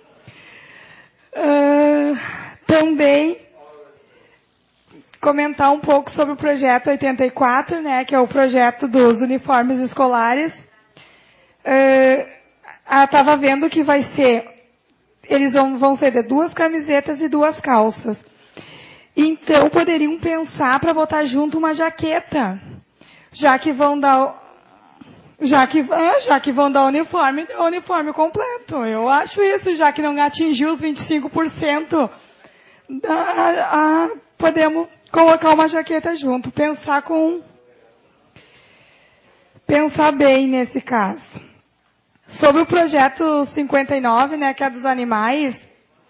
Uh, também comentar um pouco sobre o projeto oitenta e quatro, né, que é o projeto dos uniformes escolares. Uh, estava vendo que vai ser eles vão, vão ser de duas camisetas e duas calças. Então, poderiam pensar para botar junto uma jaqueta. Já que vão dar, já que, já que vão dar uniforme, dá o uniforme completo. Eu acho isso, já que não atingiu os vinte e cinco por cento, da, a, podemos colocar uma jaqueta junto. Pensar com, pensar bem nesse caso. Sobre o projeto cinquenta e nove, né, que é dos animais,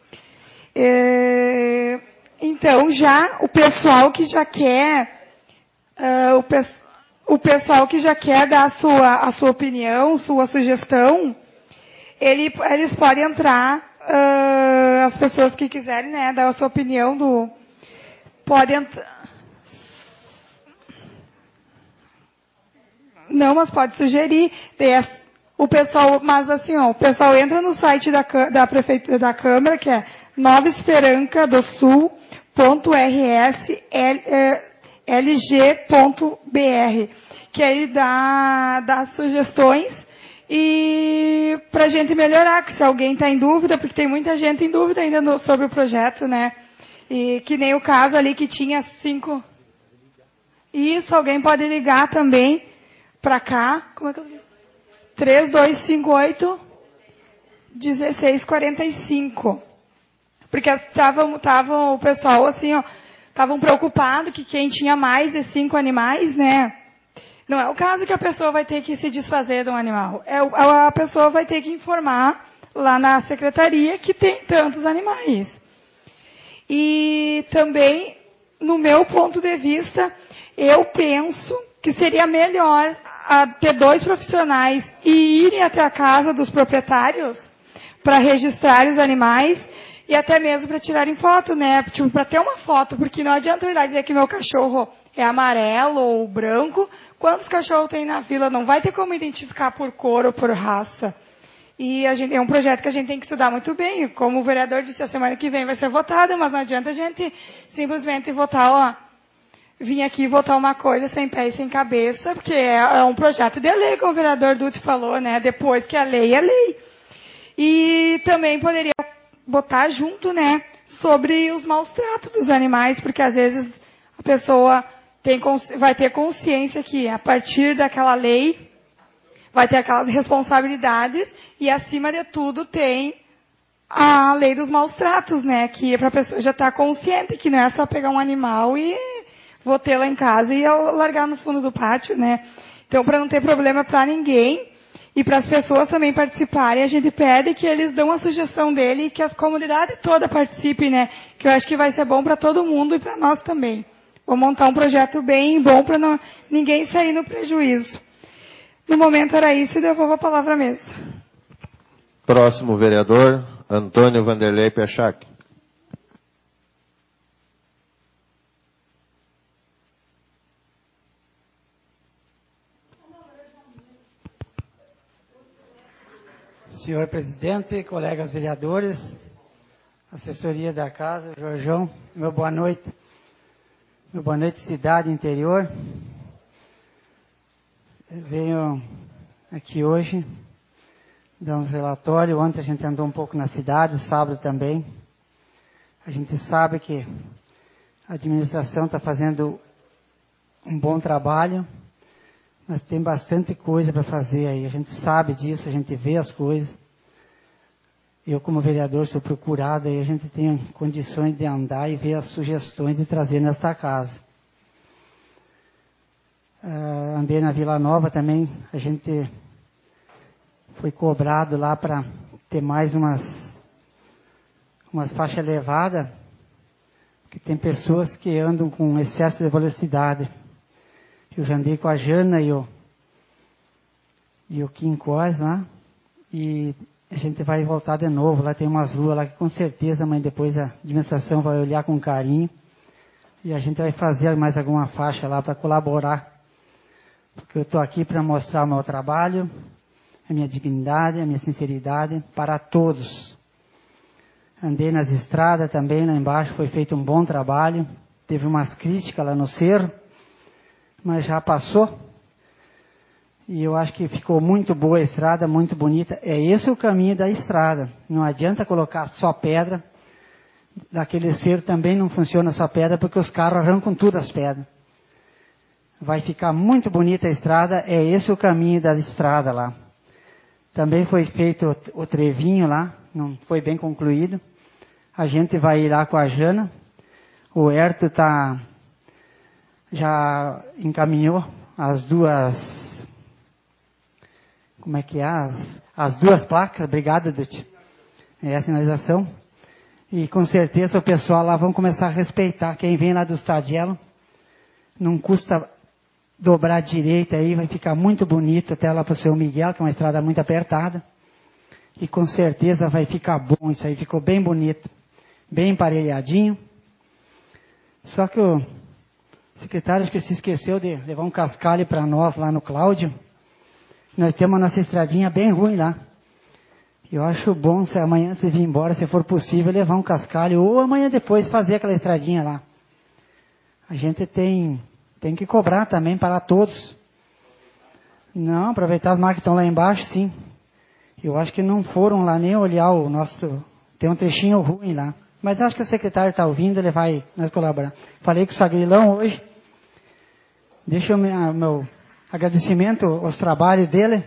é, então já o pessoal que já quer, uh, o, pe o pessoal que já quer dar a sua, a sua opinião, sua sugestão, ele, eles podem entrar, uh, as pessoas que quiserem, né, dar a sua opinião do, podem entrar. Não, mas pode sugerir, ter o pessoal, mas assim, ó, o pessoal entra no site da, da prefeitura da Câmara, que é nova esperanca do sul ponto r s l g ponto b r, que aí dá, dá sugestões e pra gente melhorar, que se alguém está em dúvida, porque tem muita gente em dúvida ainda no, sobre o projeto, né? E que nem o caso ali que tinha cinco. Isso, alguém pode ligar também pra cá. Como é que eu três dois cinco oito, um seis quatro cinco. Porque estavam, estavam, o pessoal assim, ó, estavam preocupados que quem tinha mais de cinco animais, né? Não é o caso que a pessoa vai ter que se desfazer de um animal. É, a pessoa vai ter que informar lá na secretaria que tem tantos animais. E também, no meu ponto de vista, eu penso que seria melhor a ter dois profissionais e irem até a casa dos proprietários para registrar os animais e até mesmo para tirarem foto, né? Tipo, para ter uma foto, porque não adianta eu ir lá dizer que meu cachorro é amarelo ou branco. Quantos cachorros tem na vila? Não vai ter como identificar por cor ou por raça. E a gente, é um projeto que a gente tem que estudar muito bem. Como o vereador disse, a semana que vem vai ser votado, mas não adianta a gente simplesmente votar, ó, vim aqui votar uma coisa sem pé e sem cabeça, porque é, é um projeto de lei, como o vereador Dutti falou, né? Depois que a lei é lei. E também poderia botar junto, né? sobre os maus tratos dos animais, porque às vezes a pessoa tem, vai ter consciência que a partir daquela lei vai ter aquelas responsabilidades e acima de tudo tem a lei dos maus tratos, né? Que é para a pessoa já estar consciente que não é só pegar um animal e vou ter lá em casa e eu largar no fundo do pátio, né? Então, para não ter problema para ninguém e para as pessoas também participarem, a gente pede que eles dão a sugestão dele e que a comunidade toda participe, né? Que eu acho que vai ser bom para todo mundo e para nós também. Vou montar um projeto bem bom para não, ninguém sair no prejuízo. No momento era isso e devolvo a palavra à mesa. Próximo vereador, Antônio Vanderlei Pechac. Senhor presidente, colegas vereadores, assessoria da casa, Jorjão, meu boa noite. Meu boa noite, cidade interior. Eu venho aqui hoje dar um relatório. Ontem a gente andou um pouco na cidade, sábado também. A gente sabe que a administração está fazendo um bom trabalho, mas tem bastante coisa para fazer aí. A gente sabe disso, a gente vê as coisas. Eu, como vereador, sou procurado e a gente tem condições de andar e ver as sugestões e trazer nesta casa. Uh, andei na Vila Nova também, a gente foi cobrado lá para ter mais umas, umas faixas elevadas, porque tem pessoas que andam com excesso de velocidade. Eu já andei com a Jana e o, e o Kim Cos lá, e a gente vai voltar de novo. Lá tem umas ruas lá que com certeza, mas depois a administração vai olhar com carinho, e a gente vai fazer mais alguma faixa lá para colaborar. Porque eu estou aqui para mostrar o meu trabalho, a minha dignidade, a minha sinceridade para todos. Andei nas estradas também, lá embaixo foi feito um bom trabalho. Teve umas críticas lá no cerro, mas já passou. E eu acho que ficou muito boa a estrada, muito bonita. É esse o caminho da estrada. Não adianta colocar só pedra. Daquele cerro também não funciona só pedra, porque os carros arrancam tudo as pedras. Vai ficar muito bonita a estrada, é esse o caminho da estrada lá. Também foi feito o, o trevinho lá, não foi bem concluído. A gente vai ir lá com a Jana. O Herto tá, já encaminhou as duas, como é que é? As, as duas placas, obrigado, Dutti. É a sinalização. E com certeza o pessoal lá vão começar a respeitar. Quem vem lá do Stadielo, não custa dobrar à direita aí, vai ficar muito bonito até lá para o seu Miguel, que é uma estrada muito apertada. E com certeza vai ficar bom, isso aí ficou bem bonito, bem emparelhadinho. Só que o secretário acho que se esqueceu de levar um cascalho para nós lá no Cláudio. Nós temos a nossa estradinha bem ruim lá. Eu acho bom, se amanhã você vir embora, se for possível, levar um cascalho, ou amanhã depois fazer aquela estradinha lá. A gente tem... Tem que cobrar também para todos. Não, aproveitar as máquinas que estão lá embaixo, sim. Eu acho que não foram lá nem olhar o nosso... Tem um trechinho ruim lá. Mas acho que o secretário está ouvindo, ele vai nós colaborar. Falei com o Sagrilão hoje. Deixa o meu, meu agradecimento aos trabalhos dele.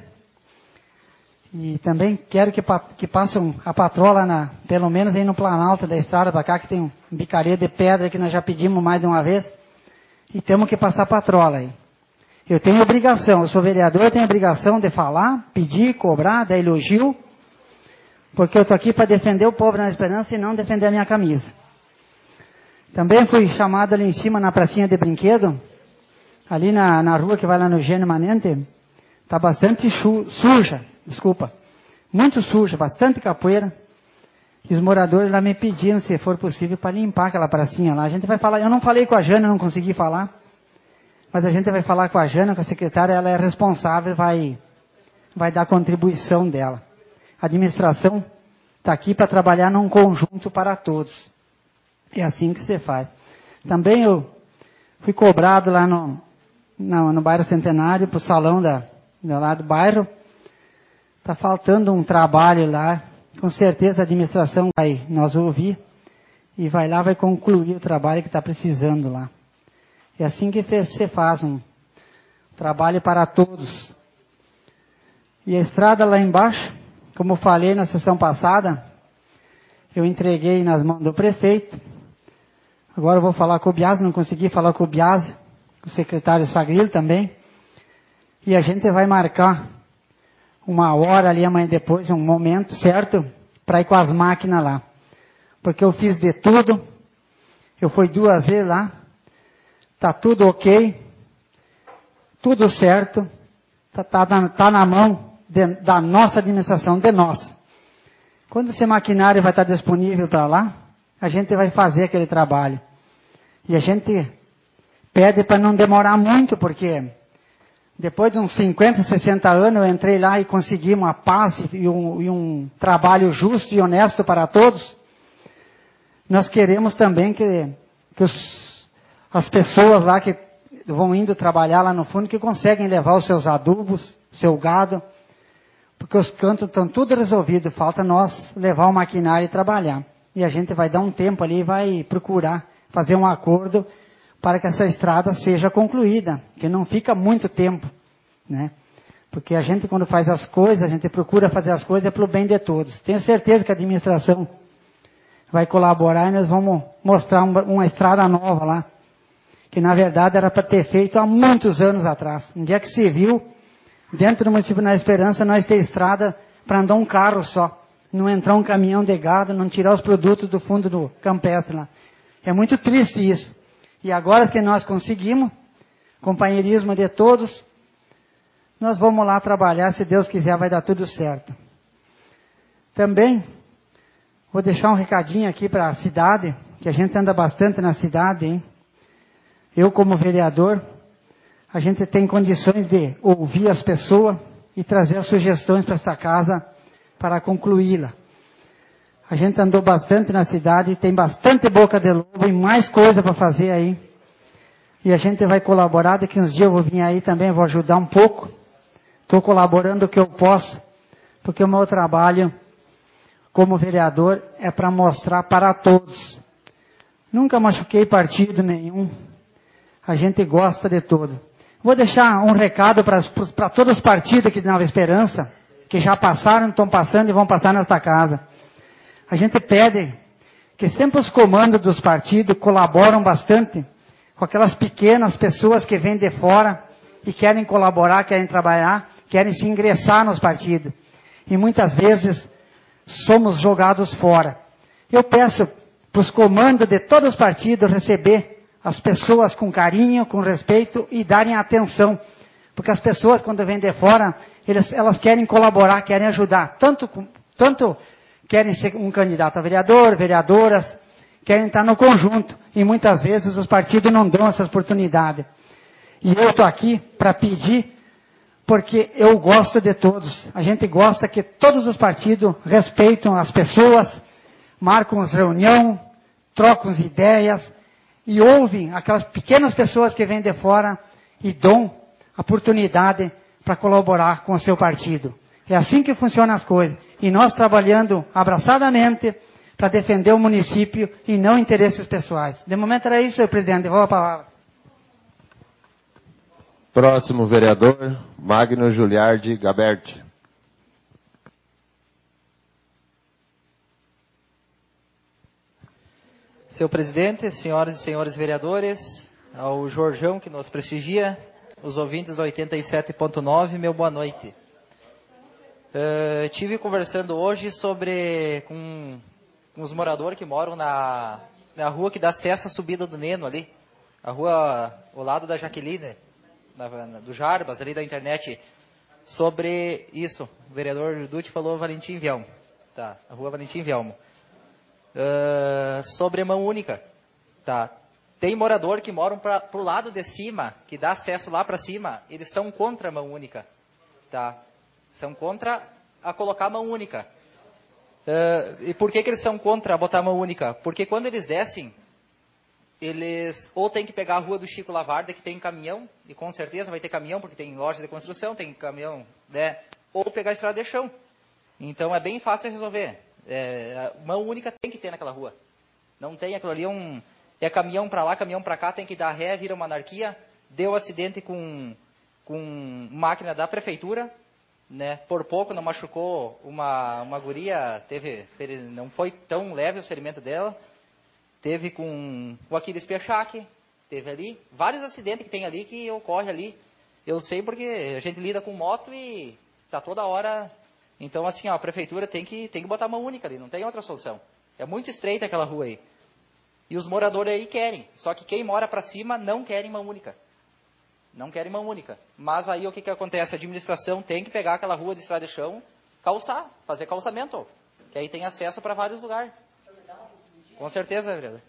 E também quero que, que passem a patroa na, pelo menos aí no Planalto da estrada para cá, que tem um bicareiro de pedra que nós já pedimos mais de uma vez. E temos que passar patrola aí. Eu tenho obrigação, eu sou vereador, eu tenho obrigação de falar, pedir, cobrar, dar elogio, porque eu estou aqui para defender o povo na esperança e não defender a minha camisa. Também fui chamado ali em cima na pracinha de brinquedo, ali na, na rua que vai lá no Gênio Manente, está bastante chu, suja, desculpa, muito suja, bastante capoeira. E os moradores lá me pediram, se for possível, para limpar aquela pracinha lá. A gente vai falar, eu não falei com a Jana, não consegui falar. Mas a gente vai falar com a Jana, com a secretária, ela é responsável, vai, vai dar a contribuição dela. A administração está aqui para trabalhar num conjunto para todos. É assim que se faz. Também eu fui cobrado lá no, no, no bairro Centenário, para o salão da, do lado do bairro. Está faltando um trabalho lá. Com certeza a administração vai nos ouvir e vai lá, vai concluir o trabalho que está precisando lá. É assim que você faz um trabalho para todos. E a estrada lá embaixo, como eu falei na sessão passada, eu entreguei nas mãos do prefeito. Agora eu vou falar com o Biase, não consegui falar com o Biase, com o secretário Sagrilo também. E a gente vai marcar uma hora ali amanhã depois, um momento certo, para ir com as máquinas lá. Porque eu fiz de tudo, eu fui duas vezes lá, tá tudo ok, tudo certo, tá, tá, tá na mão de, da nossa administração, de nós. Quando esse maquinário vai estar disponível para lá, a gente vai fazer aquele trabalho. E a gente pede para não demorar muito, porque depois de uns cinquenta, sessenta anos eu entrei lá e consegui uma paz e um, e um trabalho justo e honesto para todos. Nós queremos também que, que os, as pessoas lá que vão indo trabalhar lá no fundo, que conseguem levar os seus adubos, seu gado, porque os cantos estão tudo resolvidos, falta nós levar o maquinário e trabalhar. E a gente vai dar um tempo ali e vai procurar fazer um acordo para que essa estrada seja concluída, que não fica muito tempo, né? Porque a gente, quando faz as coisas, a gente procura fazer as coisas para o bem de todos. Tenho certeza que a administração vai colaborar e nós vamos mostrar uma, uma estrada nova lá, que na verdade era para ter feito há muitos anos atrás. Um dia que se viu, dentro do município da Esperança, nós ter estrada para andar um carro só, não entrar um caminhão de gado, não tirar os produtos do fundo do campestre lá. É muito triste isso. E agora que nós conseguimos, companheirismo de todos, nós vamos lá trabalhar, se Deus quiser vai dar tudo certo. Também, vou deixar um recadinho aqui para a cidade, que a gente anda bastante na cidade, hein? Eu, como vereador, a gente tem condições de ouvir as pessoas e trazer as sugestões para essa casa para concluí-la. A gente andou bastante na cidade, tem bastante boca de lobo e mais coisa para fazer aí. E a gente vai colaborar, daqui uns dias eu vou vir aí também, vou ajudar um pouco. Estou colaborando o que eu posso, porque o meu trabalho como vereador é para mostrar para todos. Nunca machuquei partido nenhum. A gente gosta de tudo. Vou deixar um recado para todos os partidos aqui de Nova Esperança, que já passaram, estão passando e vão passar nesta casa. A gente pede que sempre os comandos dos partidos colaboram bastante com aquelas pequenas pessoas que vêm de fora e querem colaborar, querem trabalhar, querem se ingressar nos partidos. E muitas vezes somos jogados fora. Eu peço para os comandos de todos os partidos receber as pessoas com carinho, com respeito e darem atenção. Porque as pessoas, quando vêm de fora, eles, elas querem colaborar, querem ajudar. Tanto, tanto querem ser um candidato a vereador, vereadoras, querem estar no conjunto. E muitas vezes os partidos não dão essa oportunidade. E eu estou aqui para pedir, porque eu gosto de todos. A gente gosta que todos os partidos respeitam as pessoas, marcam as reuniões, trocam as ideias e ouvem aquelas pequenas pessoas que vêm de fora e dão a oportunidade para colaborar com o seu partido. É assim que funcionam as coisas. E nós trabalhando abraçadamente para defender o município e não interesses pessoais. De momento era isso, senhor presidente. Devolvo a palavra. Próximo vereador, Magno Juliardi Gaberti. Senhor presidente, senhoras e senhores vereadores, ao Jorjão que nos prestigia, os ouvintes da oitenta e sete ponto nove, meu boa noite. Uh, tive conversando hoje sobre com, com os moradores que moram na, na rua que dá acesso à subida do Neno ali, a rua ao lado da Jaqueline, na, na, do Jarbas, ali da internet, sobre isso. O vereador Dutti falou Valentim Velmo, tá, a rua Valentim Velmo. Uh, sobre mão única, tá? Tem morador que moram para o lado de cima, que dá acesso lá para cima, eles são contra a mão única, tá? São contra a colocar a mão única. Uh, e por que que eles são contra a botar a mão única? Porque quando eles descem, eles ou tem que pegar a rua do Chico Lavarda, que tem caminhão, e com certeza vai ter caminhão, porque tem loja de construção, tem caminhão, né? Ou pegar a estrada de chão. Então é bem fácil resolver. É, mão única tem que ter naquela rua. Não tem, aquilo ali é um... É caminhão para lá, caminhão para cá, tem que dar ré, vira uma anarquia. Deu acidente com, com máquina da prefeitura, né? Por pouco não machucou uma, uma guria, teve, não foi tão leve o ferimento dela. Teve com o Aquiles Piachac, teve ali. Vários acidentes que tem ali, que ocorre ali. Eu sei porque a gente lida com moto e tá toda hora... Então, assim, ó, a prefeitura tem que, tem que botar mão única ali, não tem outra solução. É muito estreita aquela rua aí. E os moradores aí querem. Só que quem mora para cima não querem mão única. Não querem mão única. Mas aí o que, que acontece? A administração tem que pegar aquela rua de estrada de chão, calçar, fazer calçamento. Que aí tem acesso para vários lugares. Com certeza, vereador.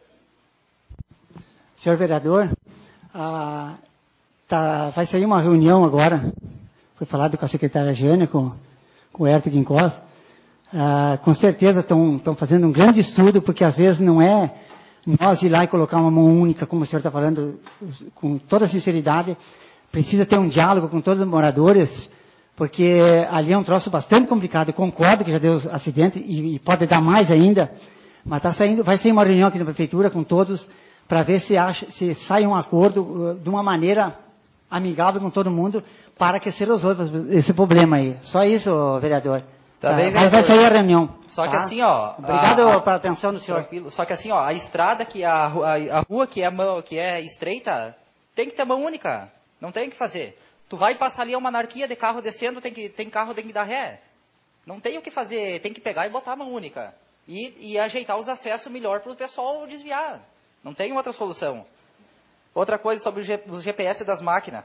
Senhor vereador, ah, tá, vai sair uma reunião agora. Foi falado com a secretária Jânia, com, com o Hérito Guincós. Ah, com certeza estão fazendo um grande estudo, porque às vezes não é nós ir lá e colocar uma mão única, como o senhor está falando, com toda sinceridade. Precisa ter um diálogo com todos os moradores, porque ali é um troço bastante complicado. Eu concordo que já deu acidente e, e pode dar mais ainda, mas tá saindo, vai sair uma reunião aqui na prefeitura com todos para ver se, acha, se sai um acordo uh, de uma maneira amigável com todo mundo para que se resolva esse problema aí. Só isso, vereador. Tá bem, vai, vai sair a reunião. Só tá? que assim, ó... Obrigado a, a, pela atenção do senhor. Tranquilo. Só que assim, ó, a estrada, que a, a, a rua que é, mão, que é estreita, tem que ter mão única. Não tem o que fazer. Tu vai passar ali, é uma anarquia de carro descendo, tem, que, tem carro, tem que dar ré. Não tem o que fazer, tem que pegar e botar a mão única. E, e ajeitar os acessos melhor para o pessoal desviar. Não tem outra solução. Outra coisa sobre os G P S das máquinas.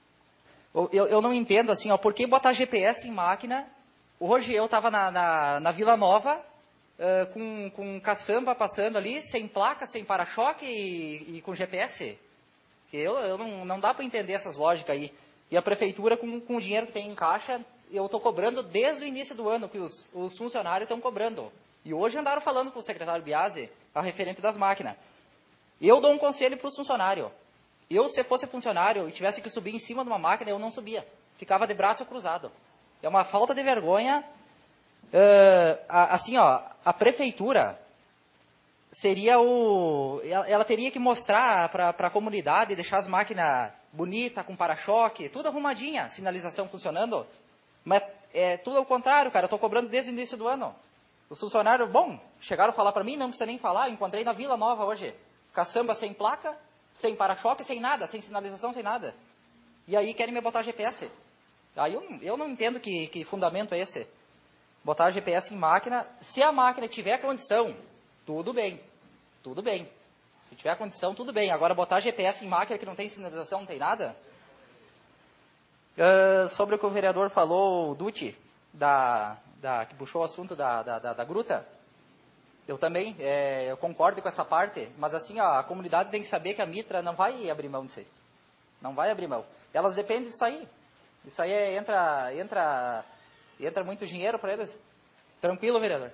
Eu, eu, eu não entendo assim, ó, por que botar G P S em máquina? Hoje eu estava na, na, na Vila Nova, uh, com, com caçamba passando ali, sem placa, sem para-choque e, e com G P S. Eu, eu não, não dá para entender essas lógicas aí. E a prefeitura, com, com o dinheiro que tem em caixa, eu estou cobrando desde o início do ano, que os, os funcionários estão cobrando. E hoje andaram falando com o secretário Biasi, a referente das máquinas. Eu dou um conselho para os funcionários. Eu, se fosse funcionário e tivesse que subir em cima de uma máquina, eu não subia. Ficava de braço cruzado. É uma falta de vergonha. Uh, assim, ó, a prefeitura seria o... Ela teria que mostrar para a comunidade, deixar as máquinas bonitas, com para-choque, tudo arrumadinha, sinalização funcionando. Mas é tudo ao contrário, cara. Eu estou cobrando desde o início do ano. Os funcionários, bom, chegaram a falar para mim, não precisa nem falar, eu encontrei na Vila Nova hoje. Caçamba sem placa, sem para-choque, sem nada, sem sinalização, sem nada. E aí querem me botar G P S. Aí eu, eu não entendo que, que fundamento é esse. Botar G P S em máquina, se a máquina tiver condição, tudo bem, tudo bem. Se tiver condição, tudo bem. Agora botar G P S em máquina que não tem sinalização, não tem nada. Uh, sobre o que o vereador falou, o Dutti, da, da, que puxou o assunto da, da, da, da gruta, eu também é, eu concordo com essa parte, mas assim, ó, a comunidade tem que saber que a Mitra não vai abrir mão disso aí. Não vai abrir mão. Elas dependem disso aí. Isso aí é, entra, entra, entra muito dinheiro para eles. Tranquilo, vereador?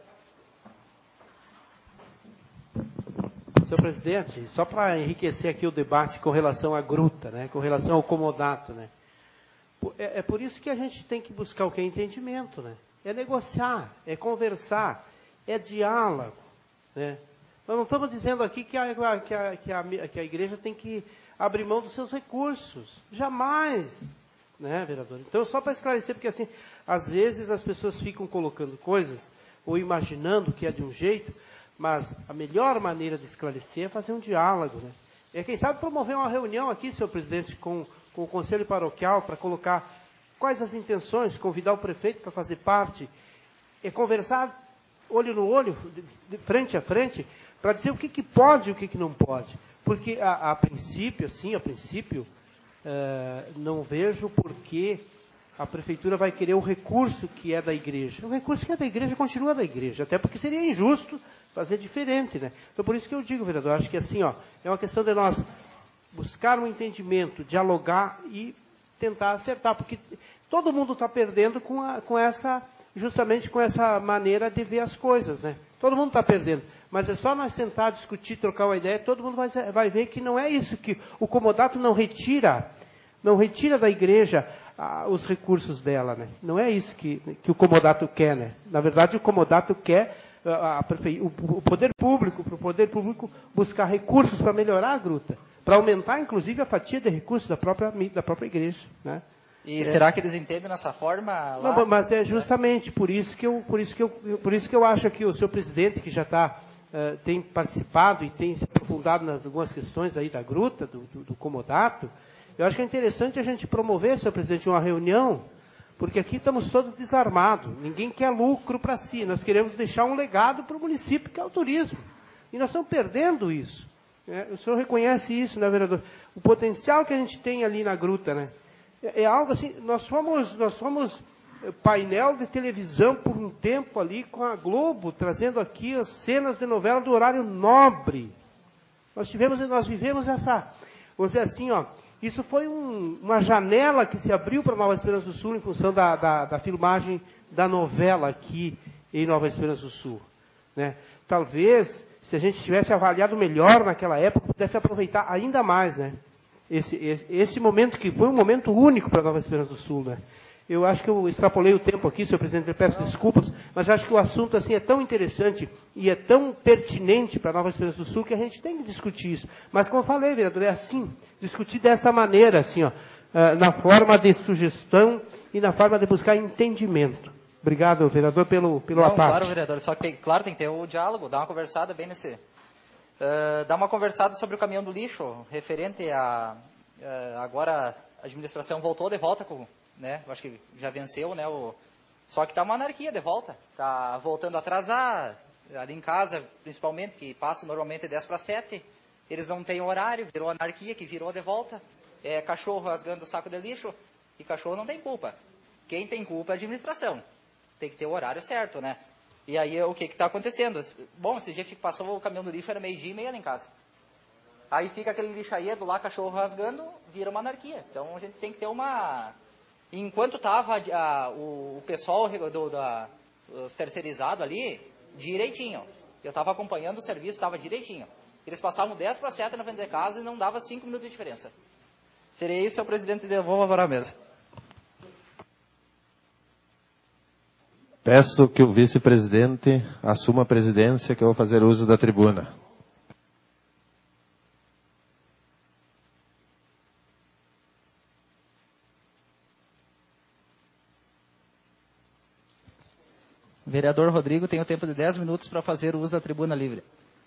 Senhor presidente, só para enriquecer aqui o debate com relação à gruta, né, com relação ao comodato, né, é, é por isso que a gente tem que buscar o que é entendimento, né, é negociar, é conversar, é diálogo, né. Nós não estamos dizendo aqui que a, que a, que a, que a igreja tem que abrir mão dos seus recursos, jamais, né, vereador? Então, só para esclarecer, porque assim, às vezes as pessoas ficam colocando coisas ou imaginando que é de um jeito, mas a melhor maneira de esclarecer é fazer um diálogo, né? É, quem sabe, promover uma reunião aqui, senhor presidente, com, com o Conselho Paroquial, para colocar quais as intenções, convidar o prefeito para fazer parte, é conversar olho no olho, de, de frente a frente, para dizer o que, que pode e o que, que não pode. Porque, a, a princípio, assim, a princípio, é, não vejo por que a prefeitura vai querer o recurso que é da igreja. O recurso que é da igreja continua da igreja, até porque seria injusto fazer diferente, né? Então, por isso que eu digo, vereador, acho que assim, ó, é uma questão de nós buscar um entendimento, dialogar e tentar acertar, porque todo mundo está perdendo com, a, com essa, justamente com essa maneira de ver as coisas, né? Todo mundo está perdendo, mas é só nós sentar, discutir, trocar uma ideia, todo mundo vai, vai ver que não é isso, que o comodato não retira, não retira da igreja ah, os recursos dela, né? Não é isso que, que o comodato quer, né? Na verdade, o comodato quer a, a prefe... o, o poder público, para o poder público buscar recursos para melhorar a gruta, para aumentar, inclusive, a fatia de recursos da própria, da própria igreja, né? E é. será que eles entendem dessa forma? Lá? Não, mas é justamente por isso que eu, por isso que eu, por isso que eu acho que o senhor presidente, que já está, uh, tem participado e tem se aprofundado nas algumas questões aí da gruta, do, do, do comodato, eu acho que é interessante a gente promover, senhor presidente, uma reunião, porque aqui estamos todos desarmados, ninguém quer lucro para si, nós queremos deixar um legado para o município, que é o turismo, e nós estamos perdendo isso. Né? O senhor reconhece isso, né, vereador? O potencial que a gente tem ali na gruta, né? É algo assim, nós fomos, nós fomos painel de televisão por um tempo ali com a Globo, trazendo aqui as cenas de novela do horário nobre. Nós tivemos, nós vivemos essa, vamos dizer assim, ó, isso foi um, uma janela que se abriu para Nova Esperança do Sul em função da, da, da filmagem da novela aqui em Nova Esperança do Sul. Né? Talvez, se a gente tivesse avaliado melhor naquela época, pudesse aproveitar ainda mais, né? Esse, esse, esse momento que foi um momento único para Nova Esperança do Sul, né? Eu acho que eu extrapolei o tempo aqui, senhor presidente, eu peço desculpas, mas eu acho que o assunto assim é tão interessante e é tão pertinente para Nova Esperança do Sul que a gente tem que discutir isso. Mas como eu falei, vereador, é assim, discutir dessa maneira, assim, ó, na forma de sugestão e na forma de buscar entendimento. Obrigado, vereador, pelo, pelo Não, aparte. Claro, vereador, só que tem, claro, tem que ter o diálogo, dar uma conversada bem nesse... Uh, dar uma conversada sobre o caminhão do lixo, referente a... Uh, agora a administração voltou de volta com... Né? Eu acho que já venceu, né? O... Só que está uma anarquia de volta. Está voltando a atrasar, ali em casa, principalmente, que passa normalmente dez para sete. Eles não têm horário, virou anarquia, que virou de volta. É cachorro rasgando o saco de lixo, e cachorro não tem culpa. Quem tem culpa é a administração. Tem que ter o horário certo, né? E aí, o que está acontecendo? Bom, esse dia que passou o caminhão do lixo, era meio-dia e meia lá em casa. Aí fica aquele lixaedo lá, cachorro rasgando, vira uma anarquia. Então, a gente tem que ter uma... Enquanto estava o, o pessoal do, da, os terceirizados ali, direitinho. Eu estava acompanhando o serviço, estava direitinho. Eles passavam dez para sete na frente de casa e não dava cinco minutos de diferença. Seria isso, senhor presidente, devolvo agora a mesa. Peço que o vice-presidente assuma a presidência, que eu vou fazer uso da tribuna. Vereador Rodrigo tem o tempo de dez minutos para fazer uso da tribuna livre.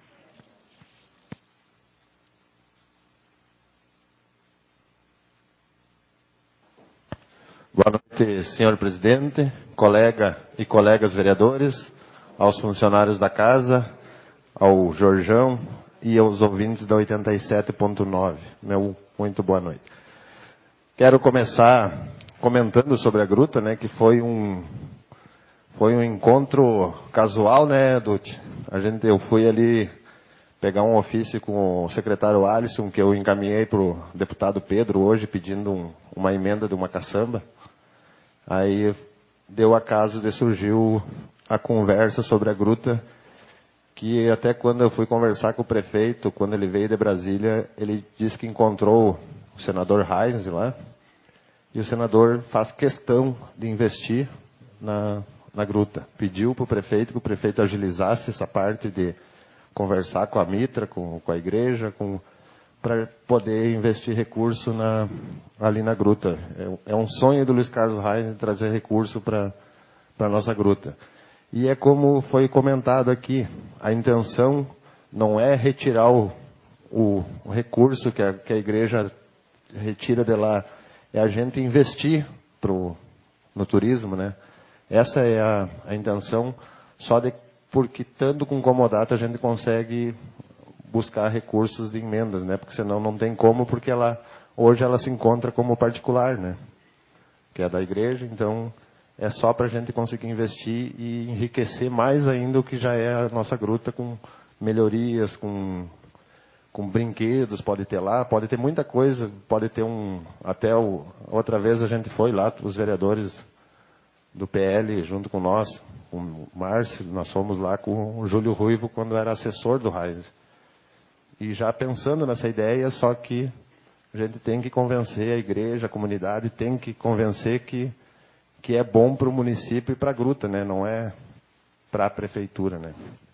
Boa noite, senhor presidente, colega e colegas vereadores, aos funcionários da casa, ao Jorjão e aos ouvintes da oitenta e sete ponto nove. Meu muito boa noite. Quero começar comentando sobre a gruta, né, que foi um foi um encontro casual, né, Dutti? A gente, eu fui ali pegar um ofício com o secretário Alisson, que eu encaminhei para o deputado Pedro hoje, pedindo um, uma emenda de uma caçamba. Aí deu acaso de surgiu a conversa sobre a gruta, que até quando eu fui conversar com o prefeito, quando ele veio de Brasília, ele disse que encontrou o senador Heinz lá, e o senador faz questão de investir na, na gruta. Pediu para o prefeito que o prefeito agilizasse essa parte de conversar com a Mitra, com, com a igreja, com... para poder investir recurso na, ali na gruta. É, é um sonho do Luiz Carlos Reis trazer recurso para a nossa gruta. E é como foi comentado aqui, a intenção não é retirar o, o, o recurso que a, que a igreja retira de lá, é a gente investir pro, no turismo, né? Essa é a, a intenção, só de, porque estando com comodato a gente consegue buscar recursos de emendas, né? Porque senão não tem como, porque ela, hoje ela se encontra como particular, né? Que é da igreja, então é só para a gente conseguir investir e enriquecer mais ainda o que já é a nossa gruta, com melhorias, com, com brinquedos, pode ter lá, pode ter muita coisa, pode ter um, até o, outra vez a gente foi lá, os vereadores do P L junto com nós, com o Márcio, nós fomos lá com o Júlio Ruivo quando era assessor do Reis. E já pensando nessa ideia, só que a gente tem que convencer a igreja, a comunidade, tem que convencer que, que é bom para o município e para a gruta, né? Não é, para a prefeitura, né?